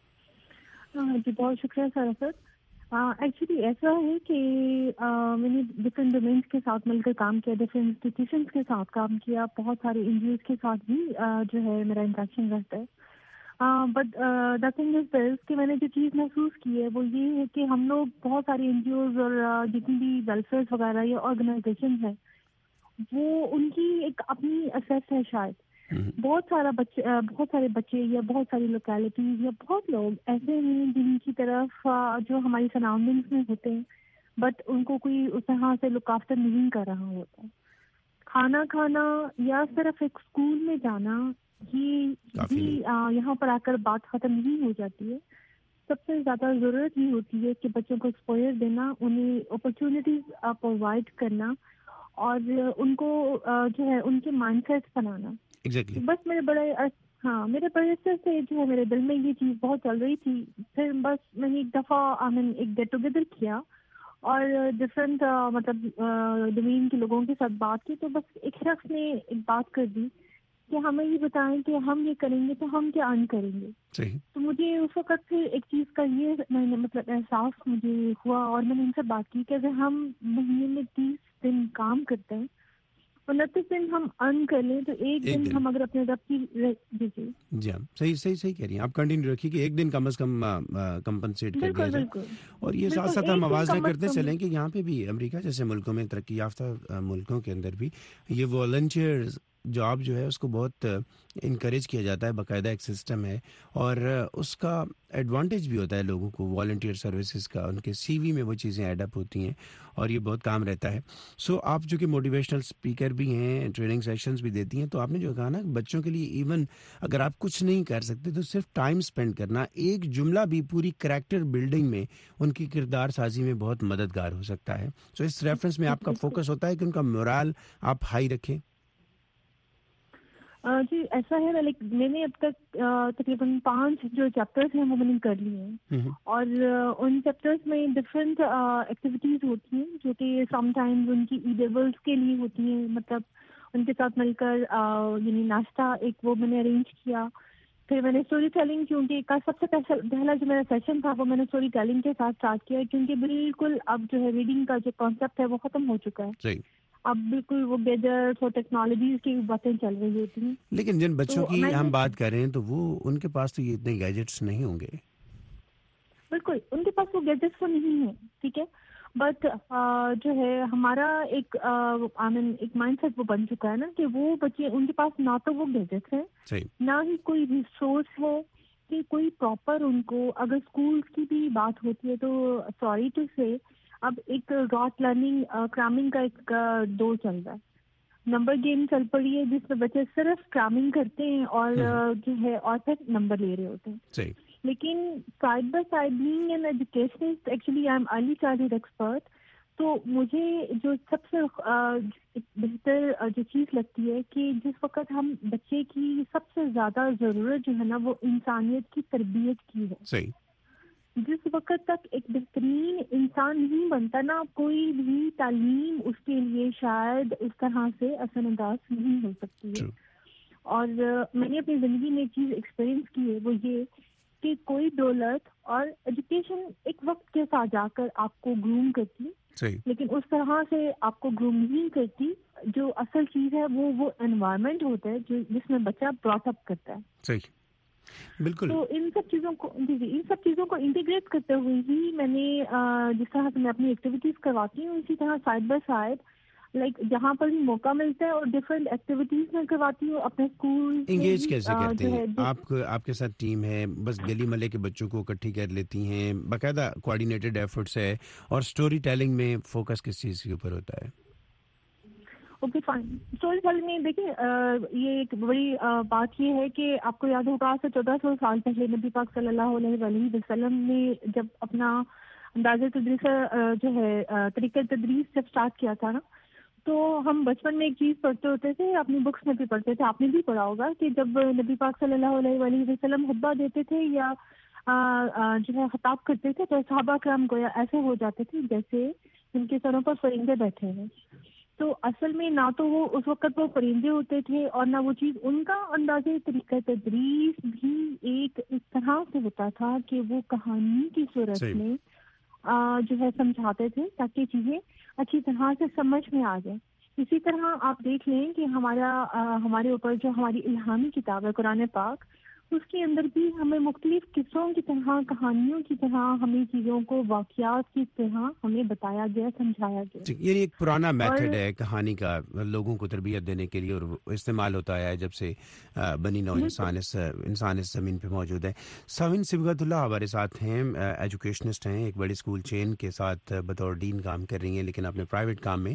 جی بہت شکریہ سر. ایکچولی ایسا ہے کہ میں نے ڈفرینٹ ڈومینس کے ساتھ مل کر کام کیا, ڈفرینٹ انسٹیٹیوشنس کے ساتھ کام کیا, بہت سارے این جی اوز کے ساتھ بھی جو ہے میرا انٹریکشن رہتا ہے. بٹ دا تھنگ از دس کہ میں نے جو چیز محسوس کی ہے وہ یہ ہے کہ ہم لوگ بہت ساری این جی اوز اور جتنی بھی ویلفیئر وغیرہ یا آرگنائزیشنز ہیں, وہ ان کی ایک اپنی اسیس ہے شاید. بہت سارے بچے یا بہت ساری لوکیلٹیز یا بہت لوگ ایسے ہیں جن کی طرف جو ہماری سراؤنڈنگس میں ہوتے ہیں, بٹ ان کو کوئی اس طرح سے لک آفٹر نہیں کر رہا ہوتا ہے. کھانا کھانا یا صرف ایک اسکول میں جانا یہ بھی یہاں پر آ کر بات ختم نہیں ہو جاتی ہے. سب سے زیادہ ضرورت یہ ہوتی ہے کہ بچوں کو ایکسپوئر دینا, انہیں اپرچونیٹیز پرووائڈ کرنا اور ان کو جو ہے ان کے مائنڈ سیٹ بنانا. بس میرے بڑے عرصے سے جو ہے میرے دل میں یہ چیز بہت چل رہی تھی. پھر بس میں نے ایک دفعہ ایک گیٹ ٹوگیدر کیا اور ڈفرینٹ مطلب ڈومین کے لوگوں کے ساتھ بات کی, تو بس ایک شخص نے ایک بات کر دی کہ ہمیں یہ بتائیں کہ ہم یہ کریں گے تو ہم کیا ارن کریں گے. تو مجھے اس وقت پھر ایک چیز کا یہ میں نے مطلب احساس مجھے ہوا اور میں نے ان سے بات کی کہ اگر ہم مہینے میں 30 دن کام کرتے ہیں 29 دن ہم ارن کر لیں تو ایک دن ہم اگر اپنے رب کی جی ہاں صحیح کہہ رہی ہیں آپ. کنٹینیو رکھیے کہ ایک دن کم از کم کمپنسیٹ کر دیا جائے. اور یہ ساتھ ساتھ ہم آواز نہ کرتے چلیں کہ یہاں پہ بھی امریکہ جیسے ملکوں میں ترقی یافتہ ملکوں کے اندر بھی یہ والنٹیئر جاب جو ہے اس کو بہت انکریج کیا جاتا ہے. باقاعدہ ایک سسٹم ہے اور اس کا ایڈوانٹیج بھی ہوتا ہے لوگوں کو والنٹیئر سروسز کا. ان کے سی وی میں وہ چیزیں ایڈ اپ ہوتی ہیں اور یہ بہت کام رہتا ہے. سو آپ جو کہ موٹیویشنل اسپیکر بھی ہیں, ٹریننگ سیشنز بھی دیتی ہیں, تو آپ نے جو کہا نا بچوں کے لیے ایون اگر آپ کچھ نہیں کر سکتے تو صرف ٹائم اسپینڈ کرنا, ایک جملہ بھی پوری کریکٹر بلڈنگ میں ان کی کردار سازی میں بہت مددگار ہو سکتا ہے. سو اس ریفرنس میں آپ کا فوکس ہوتا ہے کہ ان کا مورال آپ ہائی رکھیں. جی ایسا ہے, میں نے اب تک تقریباً 5 جو چیپٹرز ہیں وہ میں نے کر لیے ہیں اور ان چیپٹرز میں ڈفرینٹ ایکٹیویٹیز ہوتی ہیں جو کہ سم ٹائمز ان کی ای لیولس کے لیے ہوتی ہیں. مطلب ان کے ساتھ مل کر یعنی ناشتہ ایک وہ میں نے ارینج کیا. پھر میں نے اسٹوری ٹیلنگ, کیونکہ کا سب سے پہلا جو میرا سیشن تھا وہ میں نے اسٹوری ٹیلنگ کے ساتھ اسٹارٹ کیا, کیونکہ بالکل اب جو ہے ریڈنگ کا جو کانسیپٹ ہے وہ ختم ہو چکا ہے. اب بالکل وہ گیجٹس اور ٹیکنالوجیز کی باتیں چل رہی ہوتی ہیں. لیکن جن بچوں کی ہم بات کر رہے ہیں تو وہ ان کے پاس تو یہ اتنے گیجٹس نہیں ہوں گے. بالکل ان کے پاس وہ گیجٹس تو نہیں ہیں, ٹھیک ہے, بٹ جو ہے ہمارا ایک مائنڈ سیٹ وہ بن چکا ہے نا کہ وہ بچے ان کے پاس نہ تو وہ گیجٹس ہیں نہ ہی کوئی ریسورس ہے کہ کوئی پراپر ان کو. اگر اسکولس کی بھی بات ہوتی ہے تو سوری ٹو سے اب ایک راٹ لرننگ کرامنگ کا ایک دور چل رہا ہے. نمبر گیم چل پڑی ہے جس میں بچے صرف کرامنگ کرتے ہیں اور جو ہے اور پھر نمبر لے رہے ہوتے ہیں. لیکن side by side being an educationist, actually I am early childhood expert, تو مجھے جو سب سے بہتر جو چیز لگتی ہے کہ جس وقت ہم بچے کی سب سے زیادہ ضرورت جو ہے نا وہ انسانیت کی تربیت کی ہے. جس وقت تک ایک بہترین انسان نہیں بنتا نا کوئی بھی تعلیم اس کے لیے شاید اس طرح سے اثر انداز نہیں ہو سکتی ہے. اور میں نے اپنی زندگی میں ایک چیز ایکسپیرئنس کی ہے وہ یہ کہ کوئی دولت اور ایجوکیشن ایک وقت کے ساتھ جا کر آپ کو گروم کرتی, لیکن اس طرح سے آپ کو گروم نہیں کرتی. جو اصل چیز ہے وہ انوائرمنٹ ہوتا ہے جس میں بچہ براٹ اپ کرتا ہے. بالکل. تو ان سب چیزوں کو انٹیگریٹ کرتے ہوئے ہی میں نے جس طرح سے میں اپنی ایکٹیویٹیز کرواتی ہوں اسی طرح سائڈ بائی سائڈ جہاں پر بھی موقع ملتا ہے اور ڈفرینٹ ایکٹیویٹیز میں کرواتی ہوں اپنے اسکول. انگیج کیسے کرتے ہیں آپ کے ساتھ ٹیم ہے, بس گلی ملے کے بچوں کو اکٹھی کر لیتی ہیں, باقاعدہ کوآرڈینیٹڈ ایفرٹس ہے, اور اسٹوری ٹیلنگ میں فوکس کس چیز کے اوپر ہوتا ہے؟ Okay fine. اسٹوری ٹیلنگ میں دیکھیں یہ ایک بڑی بات یہ ہے کہ آپ کو یاد ہوگا سے 1400 سال پہلے نبی پاک صلی اللہ علیہ وسلم نے جب اپنا انداز تدریس جو ہے طریقہ تدریس جب اسٹارٹ کیا تھا نا, تو ہم بچپن میں ایک چیز پڑھتے ہوتے تھے, اپنی بکس میں بھی پڑھتے تھے, آپ نے بھی پڑھا ہوگا کہ جب نبی پاک صلی اللہ علیہ وسلم خطبہ دیتے تھے یا جو ہے خطاب کرتے تھے تو صحابہ کرام گویا ایسے ہو جاتے تھے جیسے ان کے سروں پر فرندے بیٹھے ہیں. تو اصل میں نہ تو وہ اس وقت وہ پرندے ہوتے تھے اور نہ وہ چیز, ان کا انداز طریقہ تدریس بھی ایک اس طرح سے ہوتا تھا کہ وہ کہانی کی صورت میں جو ہے سمجھاتے تھے تاکہ چیزیں اچھی طرح سے سمجھ میں آ جائیں. اسی طرح آپ دیکھ لیں کہ ہمارے اوپر جو ہماری الہامی کتاب ہے قرآن پاک, اس کے اندر بھی ہمیں مختلف قصوں کی طرح کہانیوں کی طرح ہمیں چیزوں کو واقعات کی طرح ہمیں بتایا گیا, سمجھایا گیا. یہ ایک پرانا میتھڈ ہے کہانی کا لوگوں کو تربیت دینے کے لیے, اور استعمال ہوتا ہے جب سے بنی نوع انسان اس زمین پہ موجود ہے. ساوین صبغت اللہ ہمارے ساتھ ہیں, ایجوکیشنسٹ ہیں, ایک بڑی اسکول چین کے ساتھ بطور ڈین کام کر رہی ہیں, لیکن اپنے پرائیویٹ کام میں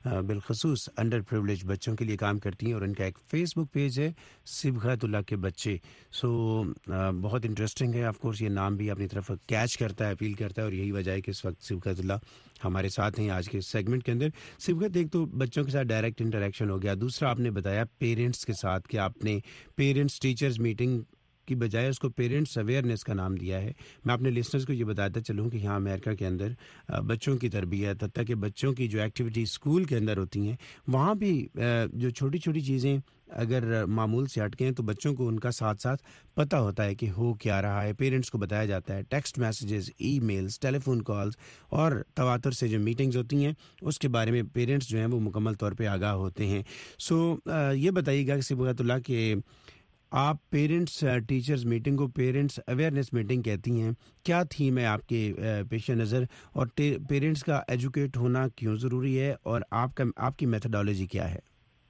بالخصوص انڈر پریولیج بچوں کے لیے کام کرتی ہیں, اور ان کا ایک فیس بک پیج ہے صبغت اللہ کے بچے. سو بہت انٹرسٹنگ ہے. آف کورس یہ نام بھی اپنی طرف کیچ کرتا ہے, اپیل کرتا ہے, اور یہی وجہ ہے کہ اس وقت صبغت اللہ ہمارے ساتھ ہیں آج کے سیگمنٹ کے اندر. صبغت, ایک تو بچوں کے ساتھ ڈائریکٹ انٹریکشن ہو گیا, دوسرا آپ نے بتایا پیرنٹس کے ساتھ کہ آپ نے پیرنٹس ٹیچرز میٹنگ کی بجائے اس کو پیرنٹس اویئرنیس کا نام دیا ہے. میں اپنے لسنرز کو یہ بتاتا چلوں کہ یہاں امریکہ کے اندر بچوں کی تربیت, حتیٰ کہ بچوں کی جو ایکٹیویٹی اسکول کے اندر ہوتی ہیں, وہاں بھی جو چھوٹی چھوٹی چیزیں اگر معمول سے ہٹ کے ہیں تو بچوں کو ان کا ساتھ ساتھ پتہ ہوتا ہے کہ ہو کیا رہا ہے. پیرنٹس کو بتایا جاتا ہے, text messages, emails, telephone calls اور تواتر سے جو میٹنگز ہوتی ہیں اس کے بارے میں پیرنٹس جو ہیں وہ مکمل طور پہ آگاہ ہوتے ہیں. سو یہ بتائیے گا کہ صبغت اللہ کہ آپ پیرنٹس ٹیچرز میٹنگ کو پیرنٹس اویئرنیس میٹنگ کہتی ہیں, کیا تھیم ہے آپ کے پیش نظر, اور پیرنٹس کا ایجوکیٹ ہونا کیوں ضروری ہے, اور آپ کی میتھڈالوجی کیا ہے؟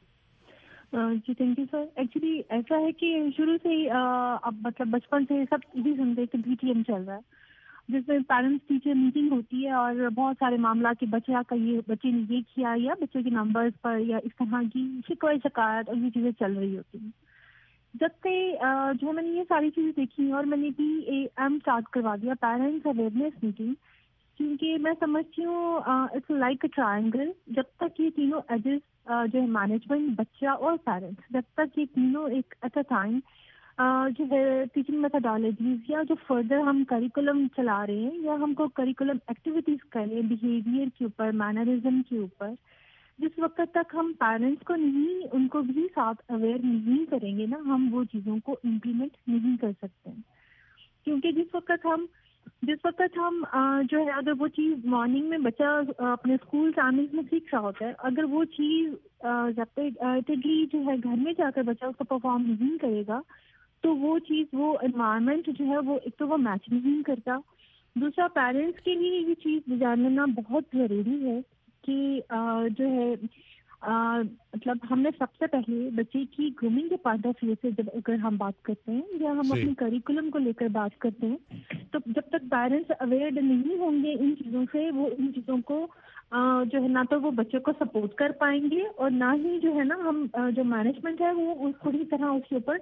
جی تھینک یو سر. ایکچولی ایسا ہے کہ شروع سے ہی اب مطلب بچپن سے سب یہی سنتے کہ BTM چل رہا ہے, جس میں پیرنٹس ٹیچر میٹنگ ہوتی ہے اور بہت سارے معاملات کہ بچے نے یہ کیا یا بچے کے نمبرز پر یا اس طرح کی شکوائے شکایت اور یہ چیزیں چل رہی ہوتی ہیں. جب سے جو میں نے یہ ساری چیزیں دیکھی اور میں نے PAM اسٹارٹ کروا دیا, پیرنٹس اویئرنیس میٹنگ, کیونکہ میں سمجھتی ہوں اٹس لائک اے ٹرائنگل. جب تک یہ تینوں ایجز جو ہے مینجمنٹ, بچہ اور پیرنٹس, جب تک یہ تینوں ایک ایٹ اے ٹائم جو ہے ٹیچنگ میتھڈالوجیز یا جو فردر ہم کریکولم چلا رہے ہیں یا ہم کو کریکولم ایکٹیویٹیز کریں بیہیویئر کے اوپر, مینرزم کے اوپر, جس وقت تک ہم پیرنٹس کو نہیں ان کو بھی ساتھ اویئر نہیں کریں گے نا, ہم وہ چیزوں کو امپلیمنٹ نہیں کر سکتے. کیونکہ جس وقت ہم جو ہے اگر وہ چیز مارننگ میں بچہ اپنے اسکول ٹائمنگ میں سیکھ رہا ہوتا ہے, اگر وہ چیز ریپیٹڈلی جو ہے گھر میں جا کر بچہ اس کو پرفارم نہیں کرے گا تو وہ چیز, وہ انوائرمنٹ جو ہے وہ ایک تو وہ میچ نہیں کرتا. دوسرا, پیرنٹس کے لیے یہ چیز جاننا بہت ضروری ہے کہ جو ہے مطلب ہم نے سب سے پہلے بچے کی گرومنگ کے پوائنٹ آف ویو سے جب اگر ہم بات کرتے ہیں یا ہم اپنے کریکولم کو لے کر بات کرتے ہیں, تو جب تک پیرنٹس اویئر نہیں ہوں گے ان چیزوں سے, وہ ان چیزوں کو جو ہے نہ تو وہ بچوں کو سپورٹ کر پائیں گے اور نہ ہی جو ہے نا ہم جو مینجمنٹ ہے وہ تھوڑی طرح اس کے اوپر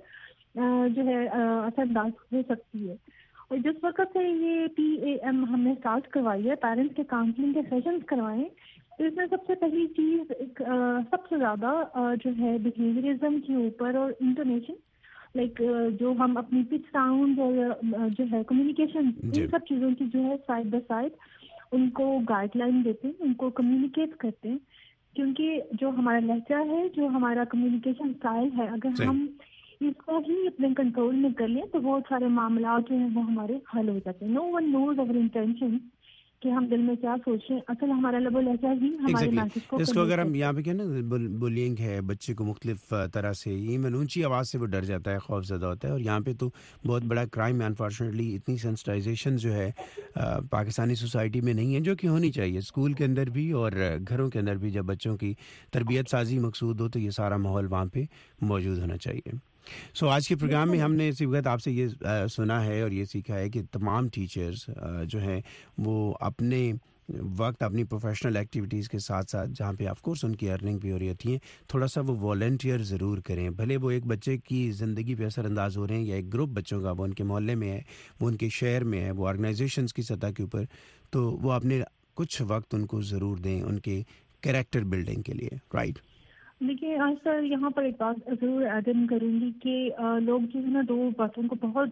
جو ہے اثر انداز ہو سکتی ہے. اور جس وقت سے یہ PAM ہم نے اسٹارٹ کروائی ہے, پیرنٹس کے کاؤنسلنگ کے سیشنز کروائے, تو اس میں سب سے پہلی چیز سب سے زیادہ جو ہے بیہیویئرزم کے اوپر اور انٹونیشن, لائک جو ہم اپنی پچ ساؤنڈ اور جو ہے کمیونیکیشن, ان سب چیزوں کی جو ہے سائڈ بائی سائڈ ان کو گائیڈ لائن دیتے ہیں, ان کو کمیونیکیٹ کرتے ہیں. کیونکہ جو ہمارا لہجہ ہے, جو ہمارا کمیونیکیشن اسٹائل ہے, اگر ہم اس کو ہی اپنے کنٹرول میں کر لیں تو بہت سارے معاملات جو ہیں وہ ہمارے حل ہو جاتے ہیں. No one knows our intention کہ ہم دل میں کیا سوچیں, اصل ہمارا لب و لہجہ ہی ہمارے میسج کو. اس کو اگر ہم یہاں پہ کہیں نا بولینگ ہے, بچے کو مختلف طرح سے ایون اونچی آواز سے وہ ڈر جاتا ہے, خوف زدہ ہوتا ہے, اور یہاں پہ تو بہت بڑا کرائم ہے. انفارچونیٹلی اتنی سینسٹائزیشن جو ہے پاکستانی سوسائٹی میں نہیں ہے, جو کہ ہونی چاہیے. اسکول کے اندر بھی اور گھروں کے اندر بھی جب بچوں کی تربیت سازی مقصود ہو تو یہ سارا ماحول وہاں پہ موجود ہونا چاہیے. آج کے پروگرام میں ہم نے صبغت آپ سے یہ سنا ہے اور یہ سیکھا ہے کہ تمام ٹیچرز جو ہیں وہ اپنے وقت اپنی پروفیشنل ایکٹیویٹیز کے ساتھ ساتھ, جہاں پہ آف کورس ان کی ارننگ بھی ہو رہی ہوتی ہیں, تھوڑا سا وہ والنٹیئر ضرور کریں. بھلے وہ ایک بچے کی زندگی پہ اثر انداز ہو رہے ہیں یا ایک گروپ بچوں کا, وہ ان کے محلے میں ہے, وہ ان کے شہر میں ہے, وہ آرگنائزیشنز کی سطح کے اوپر, تو وہ اپنے کچھ وقت ان کو ضرور دیں ان کے کریکٹر بلڈنگ کے لیے, رائٹ؟ دیکھیے آج سر یہاں پر ایک بات ضرور ایڈ ان کروں گی کہ لوگ جو ہے نا دو باتوں کو بہت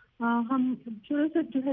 ہم شروع سے جو ہے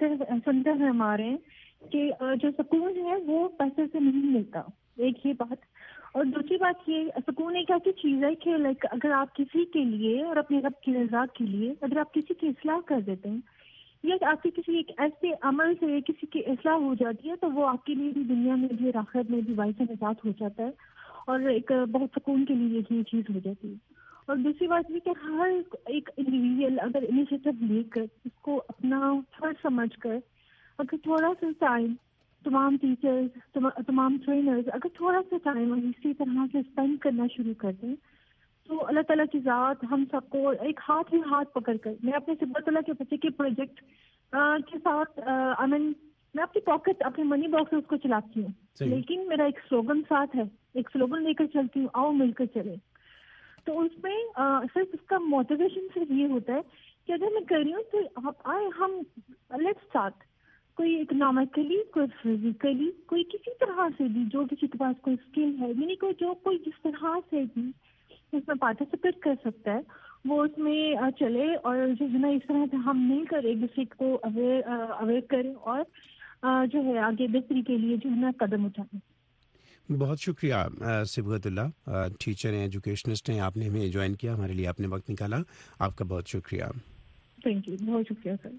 سنتے ہیں ہمارے کہ جو سکون ہے وہ پیسے سے نہیں ملتا, ایک یہ بات. اور دوسری بات یہ, سکون ایک ایسی چیز ہے کہ لائک اگر آپ کسی کے لیے اور اپنے رب کی رضا کے لیے اگر آپ کسی کی اصلاح کر دیتے ہیں یا آپ کی کسی ایک ایسے عمل سے کسی کی اصلاح ہو جاتی ہے تو وہ آپ کے لیے بھی دنیا میں بھی آخرت میں بھی باعث نجات ہو جاتا ہے اور ایک بہت سکون کے لیے یہ چیز ہو جاتی ہے. اور دوسری بات یہ کہ ہر ایک انڈیویژل اگر انیشیٹو لے کر اس کو اپنا فرض سمجھ کر اگر تھوڑا سا ٹائم تمام ٹیچرز تمام ٹرینرز اگر تھوڑا سا ٹائم اسی طرح سے اسپینڈ کرنا شروع کر دیں تو اللہ تعالیٰ کی ذات ہم سب کو ایک ہاتھ پکڑ کر, میں اپنے صبغت اللہ کے بچے کے پروجیکٹ کے ساتھ मैं अपनी पॉकेट, अपने मनी बॉक्स उसको चलाती हूँ, लेकिन मेरा एक स्लोगन साथ है, एक स्लोगन लेकर चलती हूँ, आओ मिलकर चले। तो उसमें सिर्फ उसका मोटिवेशन सिर्फ ये होता है कि अगर मैं कर रही हूँ तो हम लेट्स स्टार्ट, कोई इकोनॉमिकली, कोई फिजिकली, कोई किसी तरह से भी, जो किसी के पास कोई स्किल है, यानी कोई जिस तरह से भी इसमें पार्टिसिपेट कर सकता है वो उसमें चले, और जो है ना इस तरह से हम मिलकर एक दूसरे को अवेयर करें और जो है आगे बेहतरी के लिए जो है ना कदम उठाएं। बहुत शुक्रिया सिबगतुल्लाह, टीचर हैं, एजुकेशनिस्ट हैं, आपने हमें ज्वाइन किया, हमारे लिए आपने वक्त निकाला, आपका बहुत शुक्रिया। थैंक यू, बहुत शुक्रिया सर।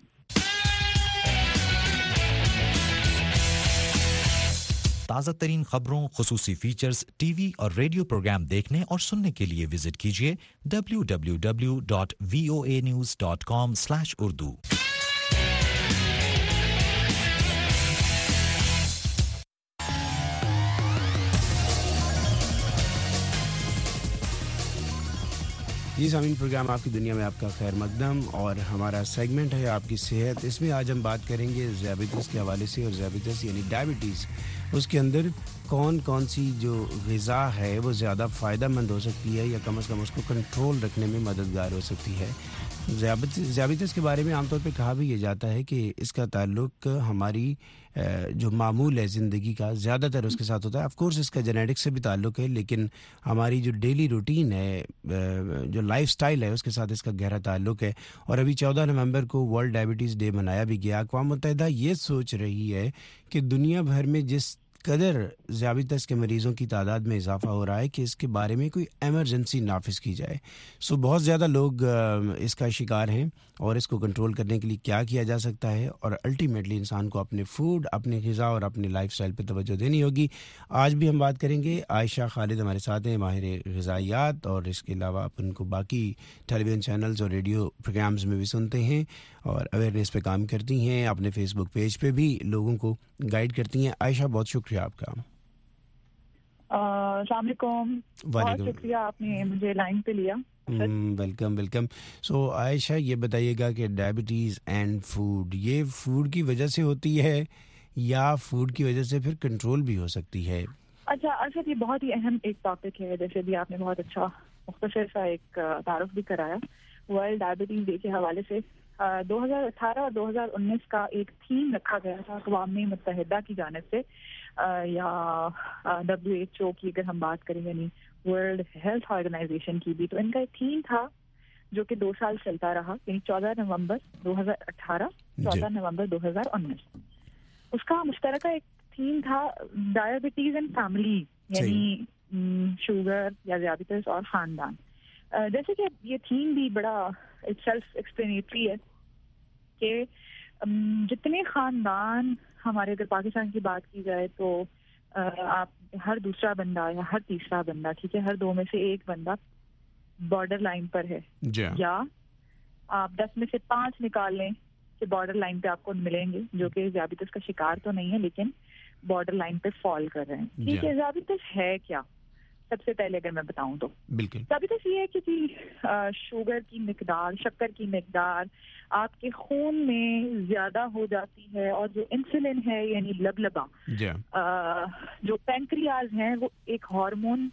ताज़ा तरीन खबरों, खुसूसी फीचर्स, टीवी और रेडियो प्रोग्राम देखने और सुनने के लिए विजिट कीजिए www.voanews.com/urdu। जी सामीन, प्रोग्राम आपकी दुनिया में आपका खैर मकदम और हमारा सेगमेंट है आपकी सेहत। इसमें आज हम बात करेंगे ज़ियाबतीस के हवाले से, और ज़ियाबतीस यानी डायबिटीज़, उसके अंदर कौन कौन सी जो ग़िज़ा है वो ज़्यादा फ़ायदा मंद हो सकती है या कम से कम उसको कंट्रोल रखने में मददगार हो सकती है। ज़ियाबतीस के बारे में आमतौर पे कहा भी ये जाता है कि इसका ताल्लुक़ हमारी जो मामूल है ज़िंदगी का ज़्यादातर उसके साथ होता है। ऑफ कोर्स इसका जेनेटिक्स से भी ताल्लुक़ है, लेकिन हमारी जो डेली रूटीन है, जो लाइफस्टाइल है, उसके साथ इसका गहरा ताल्लुक़ है। और अभी 14 नवंबर को वर्ल्ड डायबिटीज़ डे मनाया भी गया। अक़वाम मुत्तहिदा ये सोच रही है कि दुनिया भर में जिस कदर ज़ियाबतीस के मरीज़ों की तादाद में इजाफ़ा हो रहा है कि इसके बारे में कोई एमरजेंसी नाफिज की जाए। सो बहुत ज़्यादा लोग इसका शिकार हैं, और इसको कंट्रोल करने के लिए क्या किया जा सकता है, और अल्टीमेटली इंसान को अपने फूड, अपनी ग़िज़ा और अपनी लाइफस्टाइल पे तवज्जो देनी होगी। आज भी हम बात करेंगे। आयशा खालिद हमारे साथ हैं, माहिर ग़िज़ाइयात, और इसके अलावा आप उनको बाकी टेलीविज़न चैनल्स और रेडियो प्रोग्राम्स में भी सुनते हैं और अवेयरनेस पे काम करती हैं। अपने फेसबुक पेज पे भी लोगों को गाइड करती हैं। आयशा, बहुत शुक्रिया आपका। अस्सलाम वालेकुम, बहुत शुक्रिया आपने मुझे लाइन पे लिया। Welcome welcome. सो आयशा, ये बताइएगा कि डायबिटीज़ एंड फूड, ये फूड की वजह से होती है या फूड की वजह से फिर कंट्रोल भी हो सकती है? अच्छा अर्शद, ये बहुत ही अहम एक टॉपिक है, जैसे भी आपने बहुत अच्छा मुख्तसर सा एक तारुफ भी कराया वर्ल्ड डायबिटीज़ डे के हवाले से। 2018 और 2019 का एक थीम रखा गया था अक़वाम मुत्तहिदा की जानिब से, या WHO की अगर हम बात करें, यानी वर्ल्ड हेल्थ ऑर्गेनाइजेशन की भी, तो इनका एक थीम था जो कि 2 साल चलता रहा, यानी 14 नवंबर 2018, 14 नवंबर 2019। उसका मुश्तरका एक थीम था डायबिटीज एंड फैमिली, यानी शुगर या ज़ियाबतीस और ख़ानदान। जैसे कि ये थीम भी बड़ा सेल्फ एक्सप्लेनेटरी है कि जितने ख़ानदान हमारे, अगर पाकिस्तान की बात की जाए तो आप हर दूसरा बंदा या हर तीसरा बंदा, ठीक है, हर 2 में से 1 बंदा बॉर्डर लाइन पर है, या आप 10 में से 5 निकाल लें कि बॉर्डर लाइन पे आपको मिलेंगे जो कि ज़ियाबतीस का शिकार तो नहीं है लेकिन बॉर्डर लाइन पे फॉल कर रहे हैं। ठीक है, ज़ियाबतीस है क्या? सबसे पहले अगर मैं बताऊं तो ज़ियाबतीस ये है कि शुगर की मिकदार, शक्कर की मिकदार आपके खून में ज्यादा हो जाती है, और जो इंसुलिन है यानी लबलबा, जो पैंक्रियाज हैं वो एक हार्मोन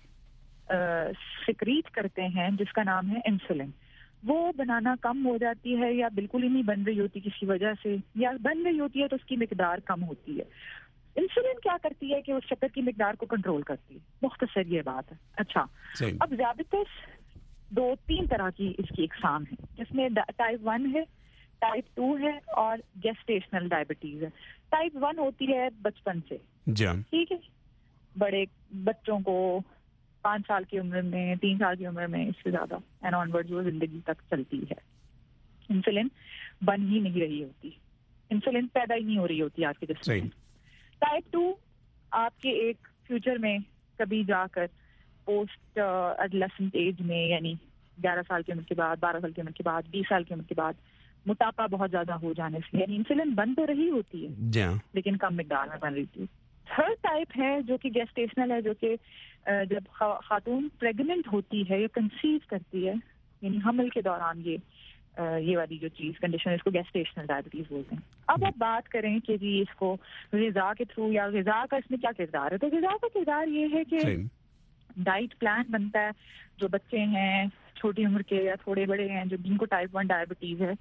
सिक्रीट करते हैं जिसका नाम है इंसुलिन, वो बनाना कम हो जाती है या बिल्कुल ही नहीं बन रही होती किसी वजह से, या बन रही होती है तो उसकी मिकदार कम होती है। इंसुलिन क्या करती है कि उस शक्कर की मिकदार को कंट्रोल करती है। मुख्तसर ये बात है। अच्छा, अब ज़ियाबतीस 2-3 तरह की इसकी इकसाम है, जिसमें टाइप 1 है, टाइप 2 है और गेस्टेशनल डायबिटीज है। टाइप 1 होती है बचपन से, ठीक है, बड़े बच्चों को 5 साल की उम्र में, 3 साल की उम्र में, इससे ज्यादा एंड ऑनवर्ड वो जिंदगी तक चलती है। इंसुलिन बन ही नहीं रही होती, इंसुलिन पैदा ही नहीं हो रही होती आपके जिस्म में। टाइप 2 आपके एक फ्यूचर में कभी जाकर पोस्ट एडोलेसेंट एज में, यानी 11 साल की उम्र के बाद, 12 साल की उम्र के बाद, 20 साल की उम्र के बाद मोटापा बहुत ज्यादा हो जाने से, यानी इंसुलिन बन तो रही होती है लेकिन कम मिकदार में बन रही थी। थर्ड टाइप है जो कि गेस्टेशनल है, जो कि जब खातून प्रेग्नेंट होती है या कंसीव करती है, यानी हमल के दौरान ये یہ والی جو چیز کنڈیشن اس کو گیسٹیشنل ڈائبٹیز بولتے ہیں. اب آپ بات کریں کہ جی اس کو غذا کے تھرو یا غذا کا اس میں کیا کردار ہے, تو غذا کا کردار یہ ہے کہ ڈائٹ پلان بنتا ہے. جو بچے ہیں چھوٹی عمر کے یا تھوڑے بڑے ہیں جو جن کو ٹائپ 1 ڈائبٹیز ہے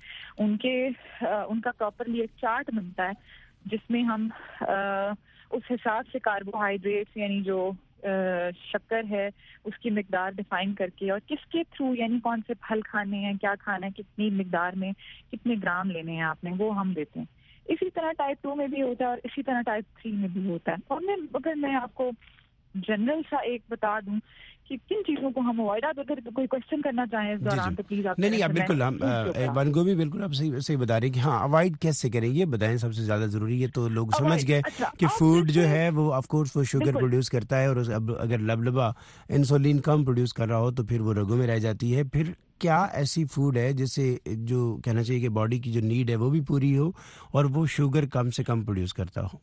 ان کا پراپرلی ایک چارٹ بنتا ہے جس میں ہم اس حساب سے کاربوہائیڈریٹس یعنی جو شکر ہے اس کی مقدار ڈیفائن کر کے اور کس کے تھرو یعنی کون سے پھل کھانے ہیں, کیا کھانا ہے, کتنی مقدار میں کتنے گرام لینے ہیں آپ نے, وہ ہم دیتے ہیں. اسی طرح ٹائپ 2 میں بھی ہوتا ہے اور اسی طرح ٹائپ 3 میں بھی ہوتا ہے. اور اگر میں آپ کو جنرل سا ایک بتا دوں کہ کن چیزوں کو ہم اوائڈ, آپ اگر کوئی کوشچن کرنا چاہیں اس دوران تو پلیز آپ نہیں آپ بالکل ون گو بھی بالکل آپ صحیح بتا رہے ہیں کہ ہاں اوائڈ کیسے کریں, یہ بتائیں سب سے زیادہ ضروری ہے. تو لوگ سمجھ گئے کہ فوڈ جو ہے وہ آف کورس وہ شوگر پروڈیوس کرتا ہے اور اب اگر لبلبا انسولین کم پروڈیوس کر رہا ہو تو پھر وہ رگوں میں رہ جاتی ہے. پھر کیا ایسی فوڈ ہے جس سے جو کہنا چاہیے کہ باڈی کی جو نیڈ ہے وہ بھی پوری ہو اور وہ شوگر کم سے کم پروڈیوس کرتا ہو؟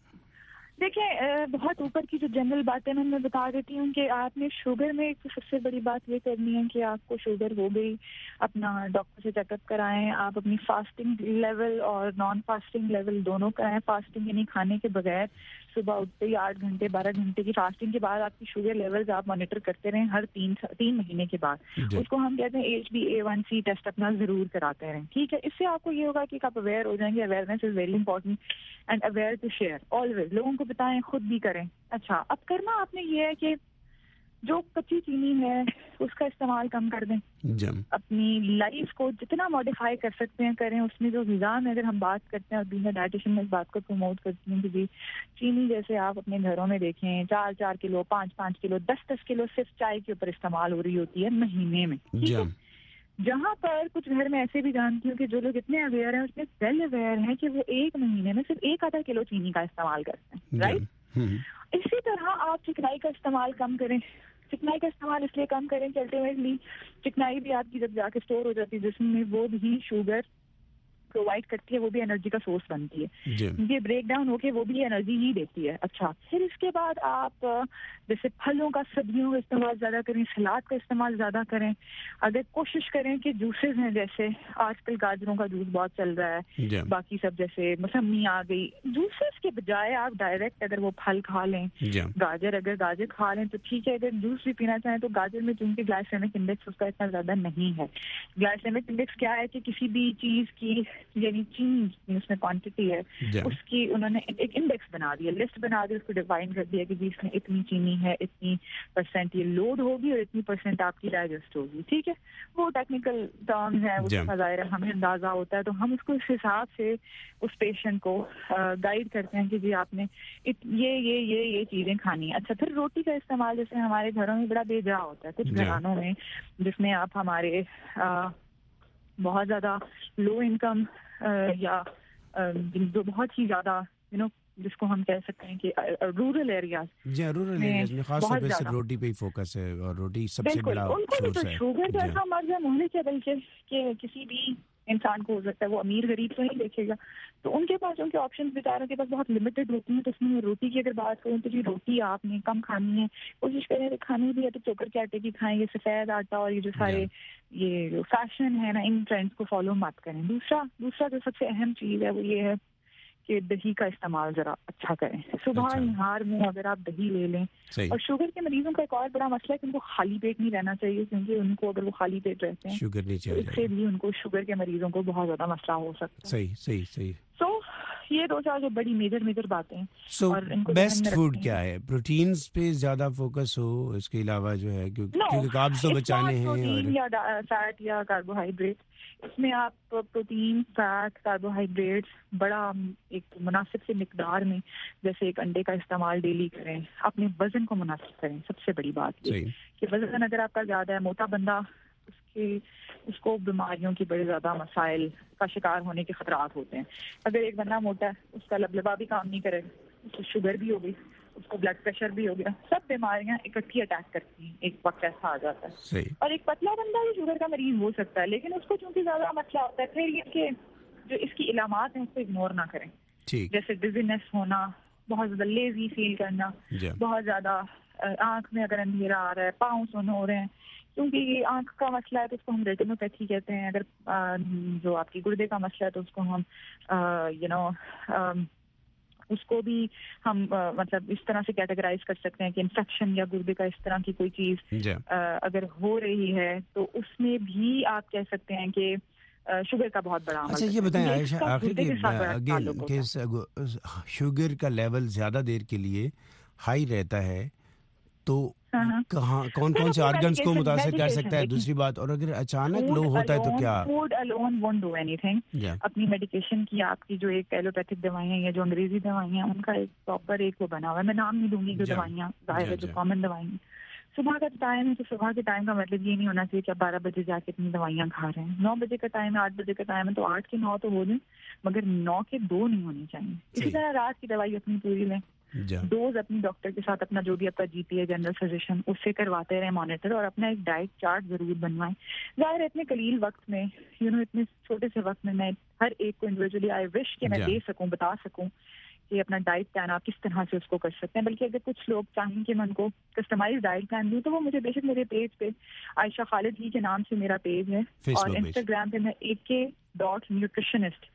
دیکھیں بہت اوپر کی جو جنرل باتیں میں بتا دیتی ہوں کہ آپ نے شوگر میں ایک سب سے بڑی بات یہ کرنی ہے کہ آپ کو شوگر ہو گئی اپنا ڈاکٹر سے چیک اپ کرائیں. آپ اپنی فاسٹنگ لیول اور نان فاسٹنگ لیول دونوں کرائیں. فاسٹنگ یعنی کھانے کے بغیر صبح اٹھتے ہی 8 گھنٹے 12 گھنٹے کی فاسٹنگ کے بعد آپ کی شوگر لیولز آپ مانیٹر کرتے رہیں ہر 3 مہینے کے بعد. اس کو ہم کہتے ہیں HbA1c ٹیسٹ اپنا ضرور کراتے رہیں, ٹھیک ہے. اس سے آپ کو یہ ہوگا کہ آپ اویئر ہو جائیں گے. Awareness is very important and aware to share always. لوگوں کو بتائیں, خود بھی کریں. اچھا اب کرنا آپ نے یہ ہے کہ جو کچی چینی ہے اس کا استعمال کم کر دیں. اپنی لائف کو جتنا ماڈیفائی کر سکتے ہیں کریں. اس میں جو غذا میں اگر ہم بات کرتے ہیں اور بینگ ڈائٹیشین میں اس بات کو پروموٹ کرتی ہوں کہ جی چینی جیسے آپ اپنے گھروں میں دیکھیں 4 کلو 5 کلو 10 کلو صرف چائے کے اوپر استعمال ہو رہی ہوتی ہے مہینے میں, ٹھیک ہے. جہاں پر کچھ گھر میں ایسے بھی جانتی ہوں کہ جو لوگ اتنے اویئر ہیں اس میں ویل اویئر ہیں کہ وہ ایک مہینے میں صرف 1 کلو چینی کا استعمال کرتے ہیں, رائٹ. اسی طرح آپ چکنائی کا استعمال کم کریں. چکنائی کا استعمال اس لیے کم کریں کہ الٹیمیٹلی چکنائی بھی آپ کی جب جا کے اسٹور ہو جاتی ہے جسم میں وہ بھی شوگر پرووائڈ کرتی ہے, وہ بھی انرجی کا سورس بنتی ہے. یہ بریک ڈاؤن ہو کے وہ بھی انرجی ہی دیتی ہے. اچھا پھر اس کے بعد آپ جیسے پھلوں کا سبزیوں کا استعمال زیادہ کریں, سلاد کا استعمال زیادہ کریں. اگر کوشش کریں کہ جوسز ہیں جیسے آج کل گاجروں کا جوس بہت چل رہا ہے, باقی سب جیسے موسمی آ گئی, جوسز کے بجائے آپ ڈائریکٹ اگر وہ پھل کھا لیں. اگر گاجر کھا لیں تو ٹھیک ہے. اگر جوس بھی پینا چاہیں تو گاجر میں چونکہ گلائسیمک انڈیکس اس کا اتنا زیادہ نہیں ہے. گلائسیمک انڈیکس کیا ہے کہ کسی بھی چیز کی یعنی چینی اس میں کوانٹٹی ہے اس کی انہوں نے ایک انڈیکس بنا دیا, لسٹ بنا دی, اس کو ڈیفائن کر دیا کہ جی اس میں اتنی چینی ہے, اتنی % یہ لوڈ ہوگی اور اتنی % آپ کی ڈائجسٹ ہوگی, ٹھیک ہے. وہ ٹیکنیکل ٹرمز ہیں, اس کا ظاہر ہے ہمیں اندازہ ہوتا ہے تو ہم اس کو اس حساب سے اس پیشنٹ کو گائیڈ کرتے ہیں کہ جی آپ نے یہ چیزیں کھانی ہیں. اچھا پھر روٹی کا استعمال جیسے ہمارے گھروں میں بڑا بے جا ہوتا ہے کچھ گھرانوں میں جس میں آپ ہمارے بہت زیادہ لو انکم یا جو بہت ہی زیادہ جس کو ہم کہہ سکتے ہیں کہ رورل ایریاز میں خاص طور پہ صرف روٹی پہ ہی فوکس ہے اور روٹی سب سے بڑا سورس ہے. شوگر جیسا مرض ہونے کے بلکہ کہ کسی بھی انسان کو ہو سکتا ہے, وہ امیر غریب تو نہیں دیکھے گا, تو ان کے پاس ان کے آپشنز بیچاروں کے پاس بہت لمیٹڈ ہوتی ہیں. تو اس میں روٹی کی اگر بات کروں تو جی روٹی آپ نے کم کھانی ہے, کوشش کریں کہ کھانی بھی ہے تو چوکر کے آٹے کی کھائیں. یہ سفید آٹا اور یہ جو سارے یہ جو فیشن ہے نا ان ٹرینڈس کو فالو مت کریں. دوسرا جو سب سے اہم چیز ہے وہ یہ ہے کہ دہی کا استعمال ذرا اچھا کریں. صبح نہار میں اگر آپ دہی لے لیں. اور شوگر کے مریضوں کا ایک اور بڑا مسئلہ ہے کہ ان کو خالی پیٹ نہیں رہنا چاہیے, کیونکہ ان کو اگر وہ خالی پیٹ رہتے ہیں شوگر نیچے اس سے بھی ان کو شوگر کے مریضوں کو بہت زیادہ مسئلہ ہو سکتا ہے. صحیح. سو یہ 2-4 جو بڑی میجر باتیں ہیں. سو بیسٹ فوڈ کیا ہے؟ پروٹینز پہ زیادہ فوکس ہو, اس کے علاوہ جو ہے کیونکہ کاربز تو بچانے ہیں, اور یا فیٹ یا کاربوہائیڈریٹ. اس میں آپ پروٹین, فیٹ, کاربوہائیڈریٹس بڑا ایک مناسب سے مقدار میں, جیسے ایک انڈے کا استعمال ڈیلی کریں. اپنے وزن کو مناسب کریں. سب سے بڑی بات یہ کہ وزن اگر آپ کا زیادہ ہے, موٹا بندہ اس کو بیماریوں کی بڑے زیادہ مسائل کا شکار ہونے کے خطرات ہوتے ہیں. اگر ایک بندہ موٹا ہے, اس کا لبلبا بھی کام نہیں کرے, اس کو شوگر بھی ہو گئی, اس کو بلڈ پریشر بھی ہو گیا, سب بیماریاں اکٹھی اٹیک کرتی ہیں. ایک وقت ایسا آ جاتا ہے. اور ایک پتلا بندہ بھی شوگر کا مریض ہو سکتا ہے, لیکن اس کو چونکہ زیادہ مسئلہ ہوتا ہے. پھر یہ کہ جو اس کی علامات ہیں اس کو اگنور نہ کریں. جیسے ڈیزینس ہونا, بہت زیادہ لیزی فیل کرنا, بہت زیادہ آنکھ میں اگر اندھیرا آ رہا ہے, پاؤں سن ہو رہے ہیں, کیونکہ آنکھ کا مسئلہ ہے تو اس کو ہم ریٹینوپیتھی کہتے ہیں. اگر جو آپ کی گردے کا مسئلہ ہے تو اس کو ہم اس کو بھی ہم مطلب اس طرح سے کیٹیگرائز کر سکتے ہیں کہ انفیکشن یا گردے کا اس طرح کی کوئی چیز اگر ہو رہی ہے تو اس میں بھی آپ کہہ سکتے ہیں کہ شوگر کا بہت بڑا عمل. اچھا یہ بتائیں عائشہ آخر کہ شوگر کا لیول زیادہ دیر کے لیے ہائی رہتا ہے تو کون سے آرگنز کو متاثر کر سکتا ہے؟ دوسری بات، اور اگر اچانک لو ہوتا ہے تو کیا؟ فوڈ الون وونٹ ڈو اینی تھنگ. اپنی میڈیکیشن کی آپ کی جو ایک ایلوپیتھک دوائیاں یا جو انگریزی دوائیاں ان کا ایک پراپر ایک وہ بنا ہوا ہے. میں نام نہیں دوں گی جو دوائیاں ظاہر ہے جو کامن دوائیاں. صبح کا ٹائم ہے تو صبح کے ٹائم کا مطلب یہ نہیں ہونا چاہیے کہ آپ 12 بجے جا کے اتنی دوائیاں کھا رہے ہیں. 9 بجے کا ٹائم ہے، 8 بجے کا ٹائم ہے تو 8 کے 9 تو ہو جائیں، مگر 9 کے 2 نہیں ہونی چاہیے. اسی طرح رات کی دوائی اپنی پوری لیں. ڈوز اپنی ڈاکٹر کے ساتھ اپنا جو بھی آپ کا جی پی ہے جنرل فزیشین اس سے کرواتے رہیں مانیٹر، اور اپنا ایک ڈائٹ چارٹ ضرور بنوائیں. ظاہر ہے اتنے قلیل وقت میں اتنے چھوٹے سے وقت میں ہر ایک کو انڈیویجولی آئی وش کہ میں دے سکوں، بتا سکوں کہ اپنا ڈائٹ پلان آپ کس طرح سے اس کو کر سکتے ہیں. بلکہ اگر کچھ لوگ چاہیں کہ میں ان کو کسٹمائز ڈائٹ پلان دوں تو وہ مجھے بے شک میرے پیج پہ عائشہ خالد ہی کے نام سے میرا پیج ہے، اور انسٹاگرام پہ میں AK.nutritionist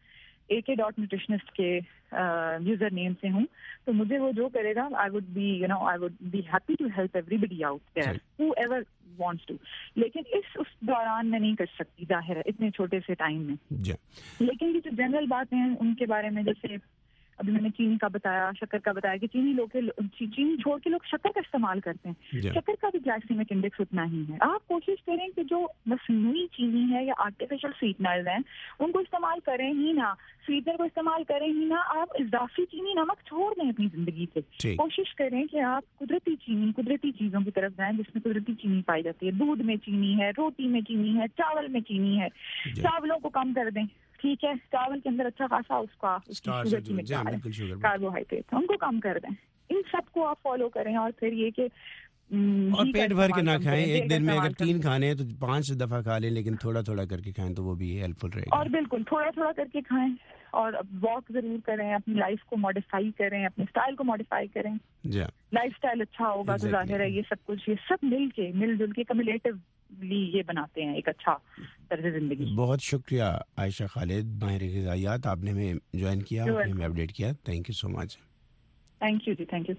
کے یوزر نیم سے ہوں. تو مجھے وہ جو کرے گا I would be happy to help everybody out there whoever wants to. لیکن اس دوران میں نہیں کر سکتی ظاہر ہے اتنے چھوٹے سے ٹائم میں. لیکن یہ جو جنرل باتیں ہیں ان کے بارے میں، جیسے ابھی میں نے چینی کا بتایا، شکر کا بتایا کہ چینی چھوڑ کے لوگ شکر کا استعمال کرتے ہیں. شکر کا بھی گلائسیمک انڈیکس اتنا ہی ہے. آپ کوشش کریں کہ جو مصنوعی چینی ہے یا آرٹیفیشل سویٹنرز ہیں ان کو استعمال کریں ہی نہ، سویٹنر کو استعمال کریں ہی نہ. آپ اضافی چینی نمک چھوڑ دیں اپنی زندگی سے. کوشش کریں کہ آپ قدرتی چینی، قدرتی چیزوں کی طرف جائیں جس میں قدرتی چینی پائی جاتی ہے. دودھ میں چینی ہے، روٹی میں چینی ہے، چاول میں چینی ہے. چاولوں کو کم کر دیں. ٹھیک ہے، چاول کے اندر اچھا خاصا اس کا شوگر کی مقدار ہے، کاربوہائیڈریٹ ان کو کم کر دیں. ان سب کو آپ فالو کریں، اور پھر یہ کہ اور پیٹ بھر کے نہ کھائیں. ایک دن میں اگر 3 کھانے ہیں تو 5 دفعہ کھا لیں، لیکن تھوڑا تھوڑا کر کے کھائیں تو وہ بھی ہیلپ فل رہے گا. اور بالکل تھوڑا تھوڑا کر کے کھائیں، اور واک ضرور کریں، اپنی لائف کو ماڈیفائی کریں، اپنے اسٹائل کو ماڈیفائی کریں. لائف اسٹائل اچھا ہوگا تو ظاہر ہے یہ سب کچھ، یہ سب مل جل کے کمیولیٹیولی یہ بناتے ہیں ایک اچھا طرز زندگی. بہت شکریہ عائشہ خالد، ماہر غذائیات، آپ نے ہمیں جوائن کیا، ہمیں اپڈیٹ کیا. Thank you so much. Thank you جی، تھینک یو.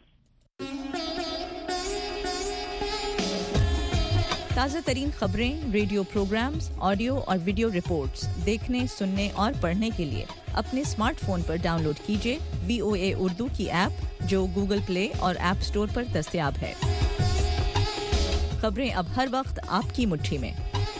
تازہ ترین خبریں، ریڈیو پروگرامز، آڈیو اور ویڈیو رپورٹس دیکھنے، سننے اور پڑھنے کے لیے اپنے اسمارٹ فون پر ڈاؤن لوڈ کیجیے VOA اردو کی ایپ جو گوگل پلے اور ایپ اسٹور پر دستیاب ہے. خبریں اب ہر وقت آپ کی مٹھی میں.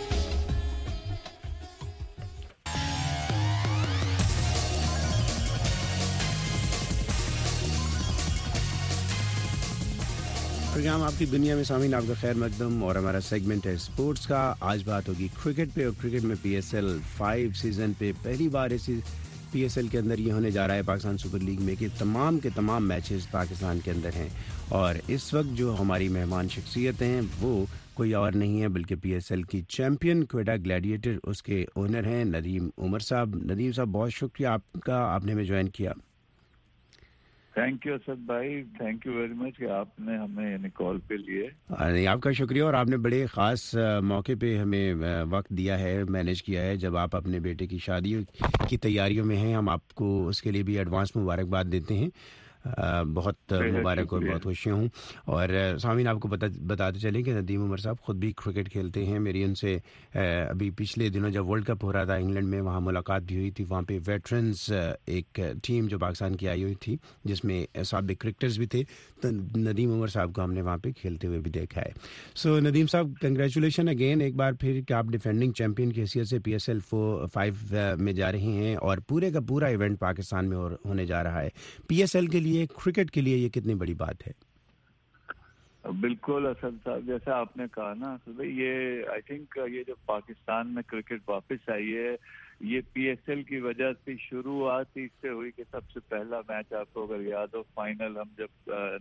پروگرام آپ کی دنیا میں سامعین آپ کا خیر مقدم، اور ہمارا سیگمنٹ ہے اسپورٹس کا. آج بات ہوگی کرکٹ پہ، اور کرکٹ میں PSL 5 سیزن پہ پہلی بار اسی PSL کے اندر یہ ہونے جا رہا ہے پاکستان سپر لیگ میں کہ تمام کے تمام میچز پاکستان کے اندر ہیں. اور اس وقت جو ہماری مہمان شخصیت ہیں وہ کوئی اور نہیں ہے بلکہ PSL کی چیمپئن کوئٹہ گلیڈیٹر، اس کے اونر ہیں ندیم عمر صاحب. ندیم صاحب بہت شکریہ آپ کا، آپ نے ہمیں جوائن کیا. تھینک یو اسد بھائی، تھینک یو ویری مچ کہ آپ نے ہمیں یعنی کال پہ لیے. نہیں، آپ کا شکریہ، اور آپ نے بڑے خاص موقع پہ ہمیں وقت دیا ہے، مینیج کیا ہے. جب آپ اپنے بیٹے کی شادی کی تیاریوں میں ہیں، ہم آپ کو اس کے لیے بھی ایڈوانس مبارکباد دیتے ہیں. بہت مبارک اور بہت خوشیاں ہوں. اور سامعین آپ کو بتاتے چلیں کہ ندیم عمر صاحب خود بھی کرکٹ کھیلتے ہیں. میری ان سے ابھی پچھلے دنوں جب ورلڈ کپ ہو رہا تھا انگلینڈ میں، وہاں ملاقات بھی ہوئی تھی. وہاں پہ ویٹرنز ایک ٹیم جو پاکستان کی آئی ہوئی تھی جس میں سابق کرکٹرز بھی تھے، تو ندیم عمر صاحب کو ہم نے وہاں پہ کھیلتے ہوئے بھی دیکھا ہے. سو ندیم صاحب کنگریچولیشن اگین ایک بار پھر کہ آپ ڈیفینڈنگ چیمپئن کی حیثیت سے PSL 5 میں جا رہے ہیں، اور پورے کا پورا ایونٹ پاکستان میں ہونے جا رہا ہے. PSL کے لیے، کرکٹ کے لیے یہ کتنی بڑی بات ہے؟ بالکل اسد صاحب، جیسا آپ نے کہا نا یہ آئی تھنک یہ جو پاکستان میں کرکٹ واپس آئی ہے یہ PSL کی وجہ سے شروعات اس سے ہوئی کہ سب سے پہلا میچ آپ کو اگر یاد ہو، فائنل ہم جب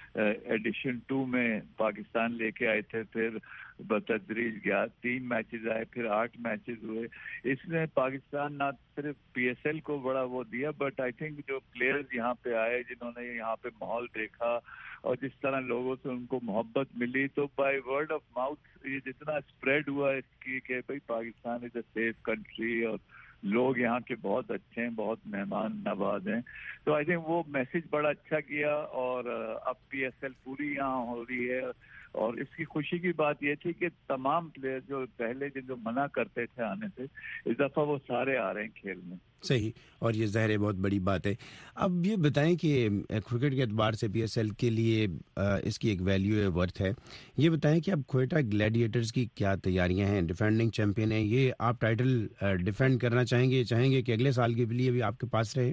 एडिशन 2 में पाकिस्तान लेके आए थे, फिर बतदरीज गया, 3 मैचेस आए, फिर 8 मैचेस हुए. इसने पाकिस्तान ना सिर्फ PSL को बड़ा वो दिया, बट आई थिंक जो प्लेयर्स यहाँ पे आए, जिन्होंने यहाँ पे माहौल देखा और जिस तरह लोगों से उनको मोहब्बत मिली, तो बाय वर्ड ऑफ माउथ ये जितना स्प्रेड हुआ इसकी कि भाई Pakistan is a safe country और लोग यहाँ के बहुत अच्छे हैं, बहुत मेहमान नवाज हैं. तो आई थिंक वो मैसेज बड़ा अच्छा किया. और अब PSL पूरी यहाँ हो रही है. और इसकी खुशी की बात ये थी कि तमाम प्लेयर जो पहले जो मना करते थे आने से, इस दफ़ा वो सारे आ रहे हैं खेल में. सही, और ये ज़ाहिर है बहुत बड़ी बात है. अब ये बताएं कि क्रिकेट के एतबार से PSL के लिए इसकी एक वैल्यू है, वर्थ है. ये बताएं कि अब क्वेटा ग्लैडिएटर्स की क्या तैयारियां हैं? डिफेंडिंग चैंपियन है ये, आप टाइटल डिफेंड करना चाहेंगे कि अगले साल के लिए भी आपके पास रहे?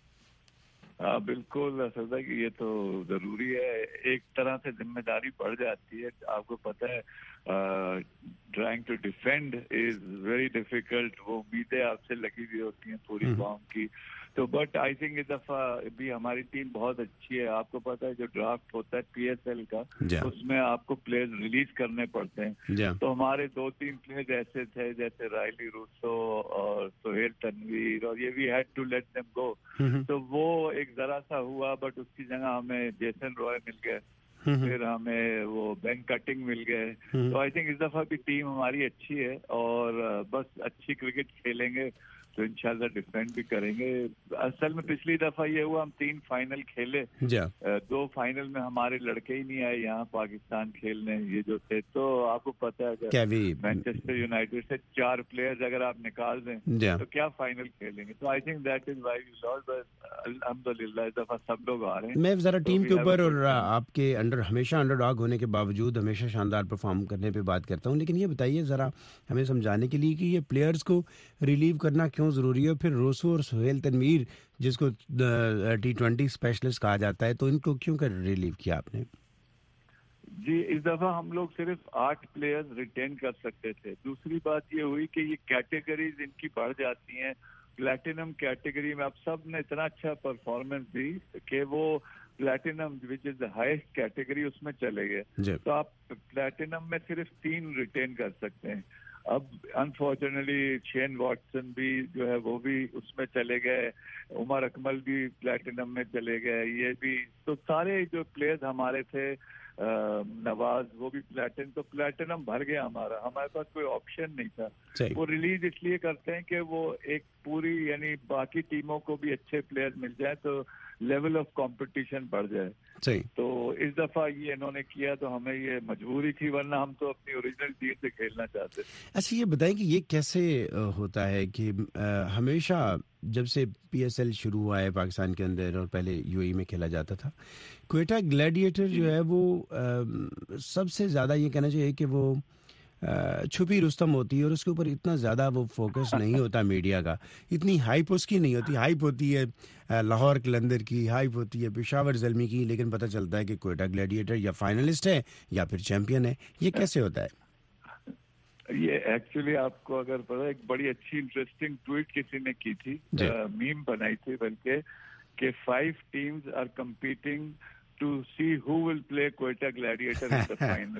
बिल्कुल सरदा कि ये तो ज़रूरी है. एक तरह से जिम्मेदारी बढ़ जाती है. आपको पता है trying to defend is very difficult. वो उम्मीदें आपसे लगी हुई होती हैं पूरी कौम की. तो बट आई थिंक इस दफ़ा भी हमारी टीम बहुत अच्छी है. आपको पता है जो ड्राफ्ट होता है PSL का, उसमें आपको प्लेयर्स रिलीज करने पड़ते हैं. तो हमारे 2-3 प्लेयर्स ऐसे थे जैसे रायली रूसो और सोहेल तनवीर, और ये we had to let them go. तो वो एक जरा सा हुआ, बट उसकी जगह हमें जेसन रॉय मिल गए, फिर हमें वो बेन कटिंग मिल गए. तो आई थिंक इस दफा भी टीम हमारी अच्छी है और बस अच्छी क्रिकेट खेलेंगे तो इंशाल्लाह डिफेंड भी करेंगे. असल में पिछली दफा ये हुआ, हम 3 फाइनल खेले, 2 फाइनल में हमारे लड़के ही नहीं आए यहाँ पाकिस्तान खेलने, ये जो थे. तो आपको पता है मैनचेस्टर यूनाइटेड से 4 प्लेयर्स अगर आप निकाल दें तो क्या फाइनल खेलेंगे. तो I think that is why we lost. But अल्हम्दुलिल्लाह इस दफा सब लोग आ रहे हैं. मैं जरा टीम के ऊपर और आपके हमेशा अंडरडॉग होने के बावजूद हमेशा शानदार परफॉर्म करने पे बात करता हूँ, लेकिन ये बताइए जरा हमें समझाने के लिए कि ये प्लेयर्स को रिलीव करना क्यों जरूरी है. फिर रोसो और सोहेल तनवीर जिसको T20 स्पेशलिस्ट कहा जाता है, तो इनको क्यों कर रिलीव किया आपने? जी, इस दफा हम लोग सिर्फ 8 प्लेयर्स रिटेन कर सकते थे. दूसरी बात ये हुई कि ये कैटेगरीज इनकी बढ़ जाती हैं. प्लैटिनम कैटेगरी में अब सब ने इतना अच्छा परफॉर्मेंस दी कि वो platinum which is the highest category उसमें चले गए. तो आप प्लैटिनम में सिर्फ 3 रिटेन कर सकते हैं. अब अनफॉर्चुनेटली शेन वॉटसन भी जो है वो भी उसमें चले गए, उमर अकमल भी प्लैटिनम में चले गए, ये भी. तो सारे जो प्लेयर्स हमारे थे, नवाज वो भी प्लैटिनम भर गया हमारे पास कोई ऑप्शन नहीं था. वो रिलीज इसलिए करते हैं कि वो एक पूरी यानी बाकी टीमों को भी अच्छे प्लेयर्स मिल जाए तो लेवल ऑफ कंपटीशन बढ़ जाए. तो इस दफा ये इन्होंने किया तो हमें ये मजबूरी थी, वरना हम तो अपनी ओरिजिनल टीम से खेलना चाहते. अच्छा, ये बताएं कि ये कैसे होता है कि हमेशा जब से PSL शुरू हुआ है पाकिस्तान के अंदर और पहले UAE में खेला जाता था, क्वेटा ग्लैडिएटर जो है वो सबसे ज़्यादा ये कहना चाहिए कि वो छुपी रुस्तम होती है और उसके ऊपर इतना ज़्यादा वो फोकस नहीं होता मीडिया का. इतनी हाइप उसकी नहीं होती. हाइप होती है लाहौर कलंदर की, हाइप होती है पेशावर ज़ल्मी की, लेकिन पता चलता है कि क्वेटा ग्लैडिएटर या फाइनलिस्ट है या फिर चैंपियन है. ये कैसे होता है? ये एक्चुअली आपको अगर पता है, एक बड़ी अच्छी इंटरेस्टिंग ट्वीट किसी ने की थी, मीम बनाई थी बल्कि, कि 5 teams are competing to see who will play Quetta Gladiator in the final.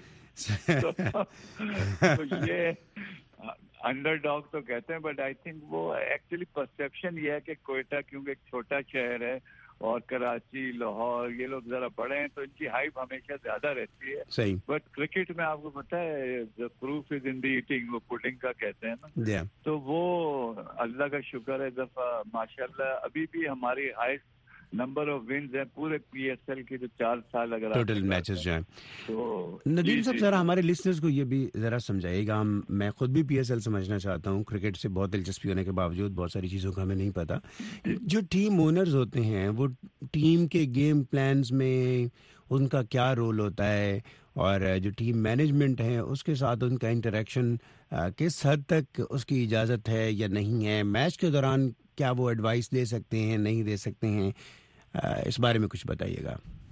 तो ये अंडरडॉग तो कहते हैं, बट आई थिंक वो एक्चुअली परसेप्शन ये है कि क्वेटा क्योंकि एक छोटा शहर है और कराची, लाहौर ये लोग जरा बड़े हैं तो इनकी हाइप हमेशा ज्यादा रहती है. सही. बट क्रिकेट में आपको पता है the proof is in the eating, वो पुडिंग का कहते हैं ना. तो वो अल्लाह का शुक्र है, दफा माशाल्लाह अभी भी हमारी हाईएस्ट नंबर ऑफ विन्स है पूरे PSL के जो 4 साल अगर टोटल मैचेस जो हैं. तो नदीम साहब जरा हमारे लिसनर्स को ये भी जरा समझाइएगा. मैं खुद भी PSL समझना चाहता हूँ. क्रिकेट से बहुत दिलचस्पी होने के बावजूद बहुत सारी चीज़ों का हमें नहीं पता. जो टीम ओनर्स होते हैं वो टीम के गेम प्लान्स में उनका क्या रोल होता है, और जो टीम मैनेजमेंट है उसके साथ उनका इंटरेक्शन किस हद तक उसकी इजाज़त है या नहीं है, मैच के दौरान क्या वो एडवाइस दे सकते हैं नहीं दे सकते हैं, इस बारे में कुछ बताइएगा.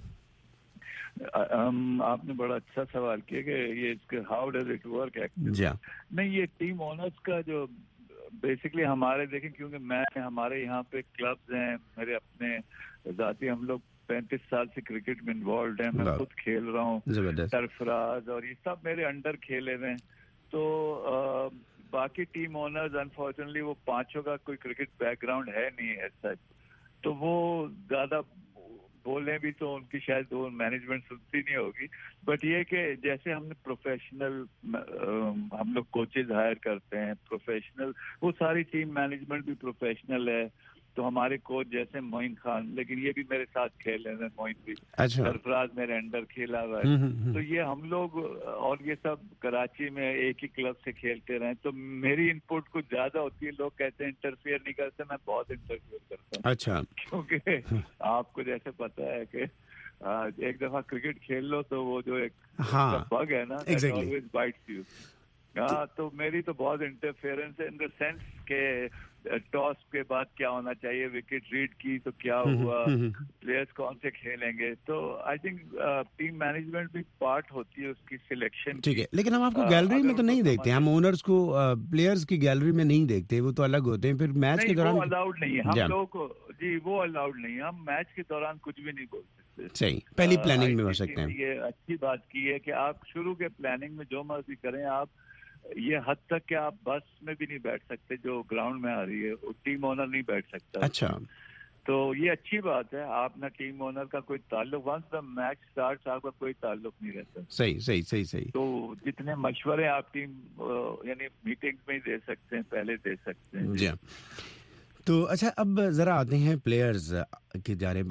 आपने बड़ा अच्छा सवाल किया कि ये इसके how does it work actually. नहीं, ये टीम ओनर्स का जो बेसिकली हमारे देखें, क्योंकि हमारे यहाँ पे क्लब्स हैं, मेरे अपने जाती हम लोग 35 साल से क्रिकेट में इन्वॉल्व है, मैं खुद खेल रहा हूँ, सरफराज और ये सब मेरे अंडर खेले हुए हैं। तो बाकी टीम ओनर्स अनफॉर्चुनेटली वो पांचों का कोई क्रिकेट बैकग्राउंड है नहीं ऐसा, तो वो ज्यादा बोले भी तो उनकी शायद वो मैनेजमेंट सुनती नहीं होगी। बट ये कि जैसे हमने प्रोफेशनल हम लोग कोचेज हायर करते हैं प्रोफेशनल, वो सारी टीम मैनेजमेंट भी प्रोफेशनल है। तो हमारे कोच जैसे मोइन खान, लेकिन ये भी मेरे साथ खेल रहे हैं, मोइन भी, सरफराज मेरे अंडर खेला हुआ है। तो ये हम लोग और ये सब कराची में एक ही क्लब से खेलते रहे, तो मेरी इनपुट कुछ ज्यादा होती है। लोग कहते हैं इंटरफेयर नहीं करते, मैं बहुत इंटरफेयर करता हूँ। अच्छा, क्योंकि आपको जैसे पता है कि एक दफा क्रिकेट खेल लो तो वो जो एक बग है ना, ऑलवेज बाइट्स यू। तो मेरी तो बहुत इंटरफेरेंस है इन द सेंस के टॉस के बाद क्या होना चाहिए, विकेट रीड की तो क्या हुआ, प्लेयर्स कौन से खेलेंगे। तो आई थिंक टीम मैनेजमेंट भी पार्ट होती है उसकी सिलेक्शन। ठीक है, लेकिन हम आपको गैलरी में तो नहीं देखते, हम ओनर्स को प्लेयर्स की गैलरी में नहीं देखते, वो तो अलग होते हैं। फिर मैच के दौरान अलाउड नहीं है हम लोग को, जी वो अलाउड नहीं है, हम मैच के दौरान कुछ भी नहीं बोल सकते। सही, पहली प्लानिंग में हो सकते हैं। ये अच्छी बात की है कि आप शुरू के प्लानिंग में जो मर्जी करें, आप ये हद तक कि आप बस में भी नहीं बैठ सकते जो ग्राउंड में आ रही है, वो टीम ओनर नहीं बैठ सकता। अच्छा, तो ये अच्छी बात है, आप ना टीम ओनर का कोई ताल्लुक, वंस द मैच स्टार्ट्स आपका कोई ताल्लुक नहीं रहता। सही सही सही सही। तो जितने मशवरे आप टीम यानी मीटिंग में ही दे सकते हैं, पहले दे सकते हैं। जी। तो अच्छा, अब ज़रा आते हैं प्लेयर्स की जानिब।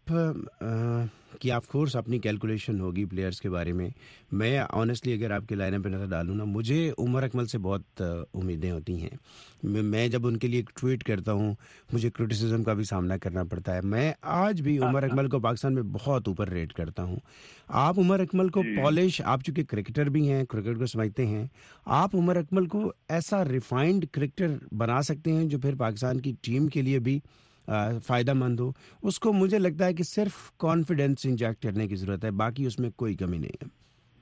आप कि ऑफ कोर्स अपनी कैलकुलेशन होगी प्लेयर्स के बारे में। मैं ऑनेस्टली अगर आपके लाइनअप पे नज़र डालूँ ना, मुझे उमर अकमल से बहुत उम्मीदें होती हैं। मैं जब उनके लिए ट्वीट करता हूँ, मुझे क्रिटिसिज्म का भी सामना करना पड़ता है। मैं आज भी उमर अकमल को पाकिस्तान में बहुत ऊपर रेट करता हूँ। आप उमर अकमल को पॉलिश, आप चूँकि क्रिकेटर भी हैं, क्रिकेट को समझते हैं, आप उमर अकमल को ऐसा रिफाइंड क्रिकेटर बना सकते हैं जो फिर पाकिस्तान की टीम के लिए भी फ़ायदा मंद हो। उसको मुझे लगता है कि सिर्फ कॉन्फिडेंस इंजेक्ट करने की ज़रूरत है, बाकी उसमें कोई कमी नहीं है।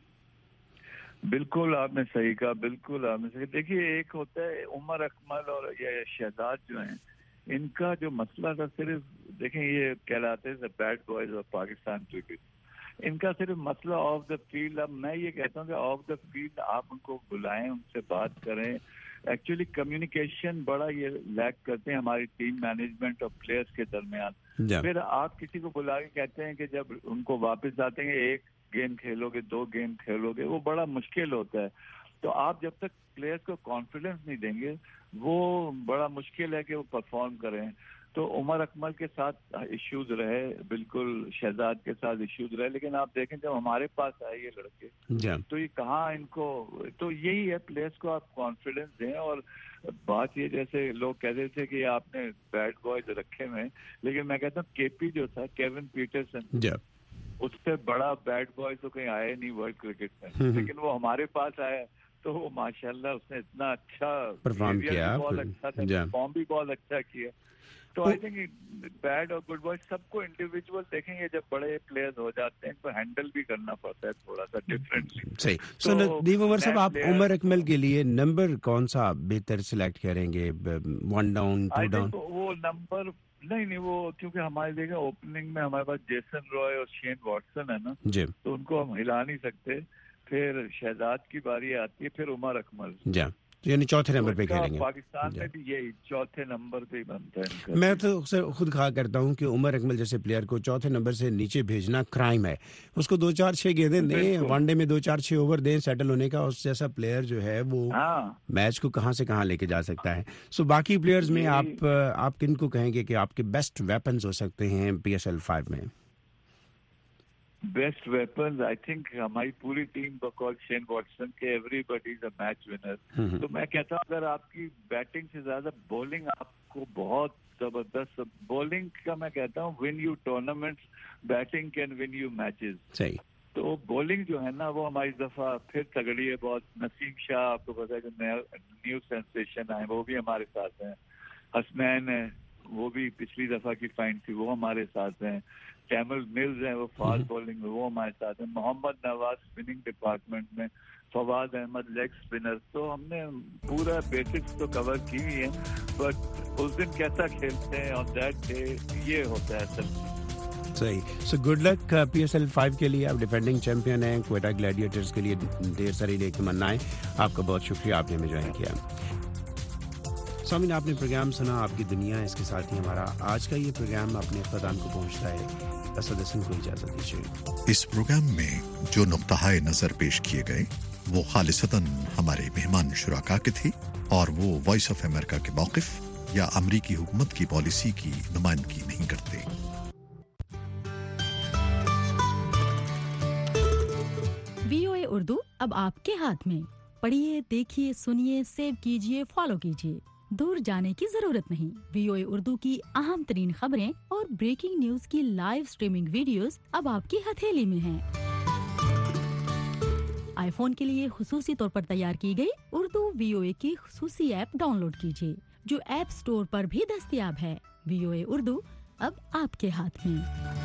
बिल्कुल आपने सही कहा, बिल्कुल आपने सही। देखिए, एक होता है उमर अकमल और ये शहजाद जो हैं, इनका जो मसला था सिर्फ, देखें ये कहलाते हैं bad boys of Pakistan cricket, इनका सिर्फ मसला ऑफ द फील्ड। अब मैं ये कहता हूँ कि ऑफ द फील्ड आप उनको बुलाएं, उनसे बात करें। एक्चुअली कम्युनिकेशन बड़ा ये लैक करते हैं हमारी टीम मैनेजमेंट और प्लेयर्स के दरमियान। फिर आप किसी को बुला के कहते हैं कि जब उनको वापस आते हैं, एक गेम खेलोगे, 2 गेम खेलोगे, वो बड़ा मुश्किल होता है। तो आप जब तक प्लेयर्स को कॉन्फिडेंस नहीं देंगे, वो बड़ा मुश्किल है कि वो परफॉर्म करें। तो उमर अकमल के साथ इश्यूज रहे, बिल्कुल शहजाद के साथ इश्यूज रहे, लेकिन आप देखें जब हमारे पास आए ये लड़के, तो ये कहाँ इनको, तो यही है, प्लेयर्स को आप कॉन्फिडेंस दें। और बात ये, जैसे लोग कहते थे कि आपने बैड बॉयज रखे हुए, लेकिन मैं कहता हूँ केपी जो था, केविन पीटरसन, उससे बड़ा बैड बॉय तो कहीं आया नहीं वर्ल्ड क्रिकेट में, लेकिन वो हमारे पास आया तो वो माशाल्लाह उसने इतना अच्छा परफॉर्म किया, बहुत अच्छा था, फॉर्म भी बहुत अच्छा किया। तो आई थिंक बैड और गुड बॉय सबको इंडिविजुअल देखेंगे, जब बड़े प्लेयर्स हो जाते हैं तो हैंडल भी करना पड़ता है थोड़ा सा डिफरेंटली। सही। सो नदीम उमर साहब, आप उमर अकमल के लिए नंबर कौन सा बेहतर सिलेक्ट करेंगे? 1 डाउन, 2 डाउन? वो नंबर नहीं, वो क्योंकि हमारे देखा ओपनिंग में हमारे पास जेसन रॉय और शेन वॉटसन है ना जी, तो उनको हम हिला नहीं सकते। फिर शहजाद की बारी आती है, फिर उमर अकमल, यानी चौथे नंबर पे खेलेंगे। पाकिस्तान में भी यही चौथे नंबर पे ही बनता है। मैं तो खुद कहा करता हूँ कि उमर अकमल जैसे प्लेयर को चौथे नंबर से नीचे भेजना क्राइम है। उसको 2-4-6 गेंदें दें, वनडे में 2-4-6 ओवर दें सेटल होने का। उस जैसा प्लेयर जो है वो मैच को कहाँ से कहाँ लेके जा सकता है। सो बाकी प्लेयर्स में आप किन को कहेंगे कि आपके बेस्ट वेपन्स हो सकते हैं PSL 5 में? बेस्ट वेपन्स आई थिंक हमारी पूरी टीम बकौल शेन वॉटसन के, everybody is a match winner. तो मैं कहता हूँ अगर आपकी बैटिंग से ज्यादा बॉलिंग आपको बहुत जबरदस्त, बॉलिंग का मैं कहता हूँ win you tournaments, batting can win you matches. सही। तो बॉलिंग जो है ना वो हमारी दफा फिर तगड़ी है बहुत। नसीम शाह आपको पता है जो नया न्यू सेंसेशन आए, वो भी हमारे साथ हैं। हसनैन है, वो भी पिछली दफा की फाइन थी, वो हमारे साथ हैं। कैमल मिल्स हैं, वो फास्ट बॉलिंग में, वो हमारे साथ हैं। मोहम्मद नवाज स्पिनिंग डिपार्टमेंट में, फवाद अहमद लेग स्पिनर। तो हमने पूरा बेसिक्स तो कवर की हुई है, बट उस दिन कैसा खेलते हैं ऑन दैट डे, ये होता है असल। صحیح. So good luck PSL 5 کے لیے. آپ ڈیفینڈنگ چیمپئن ہیں. کوئٹہ گلیڈیٹرز کے لیے ڈھیر ساری نیک تمنائیں. آپ کا بہت شکریہ آپ نے ہمیں جوائن کیا. سامعین آپ نے پروگرام سنا آپ کی دنیا. اس کے ساتھ ہی ہمارا آج کا یہ پروگرام اپنے اختتام کو پہنچتا ہے. اسد حسن کو اجازت دیجیے. اس پروگرام میں جو نقطۂ نظر پیش کیے گئے وہ خالصتاً ہمارے مہمان شرکا کے تھے اور وہ وائس آف امریکہ کے موقف یا امریکی حکومت کی پالیسی کی نمائندگی نہیں کرتے. VOA اردو اب آپ کے ہاتھ میں. پڑھیے, دیکھیے, سنیے, سیو کیجیے, فالو کیجیے. دور جانے کی ضرورت نہیں. VOA اردو کی اہم ترین خبریں اور بریکنگ نیوز کی لائیو سٹریمنگ ویڈیوز اب آپ کی ہتھیلی میں ہیں. آئی فون کے لیے خصوصی طور پر تیار کی گئی اردو VOA کی خصوصی ایپ ڈاؤن لوڈ کیجیے جو ایپ سٹور پر بھی دستیاب ہے. VOA اردو اب آپ کے ہاتھ میں.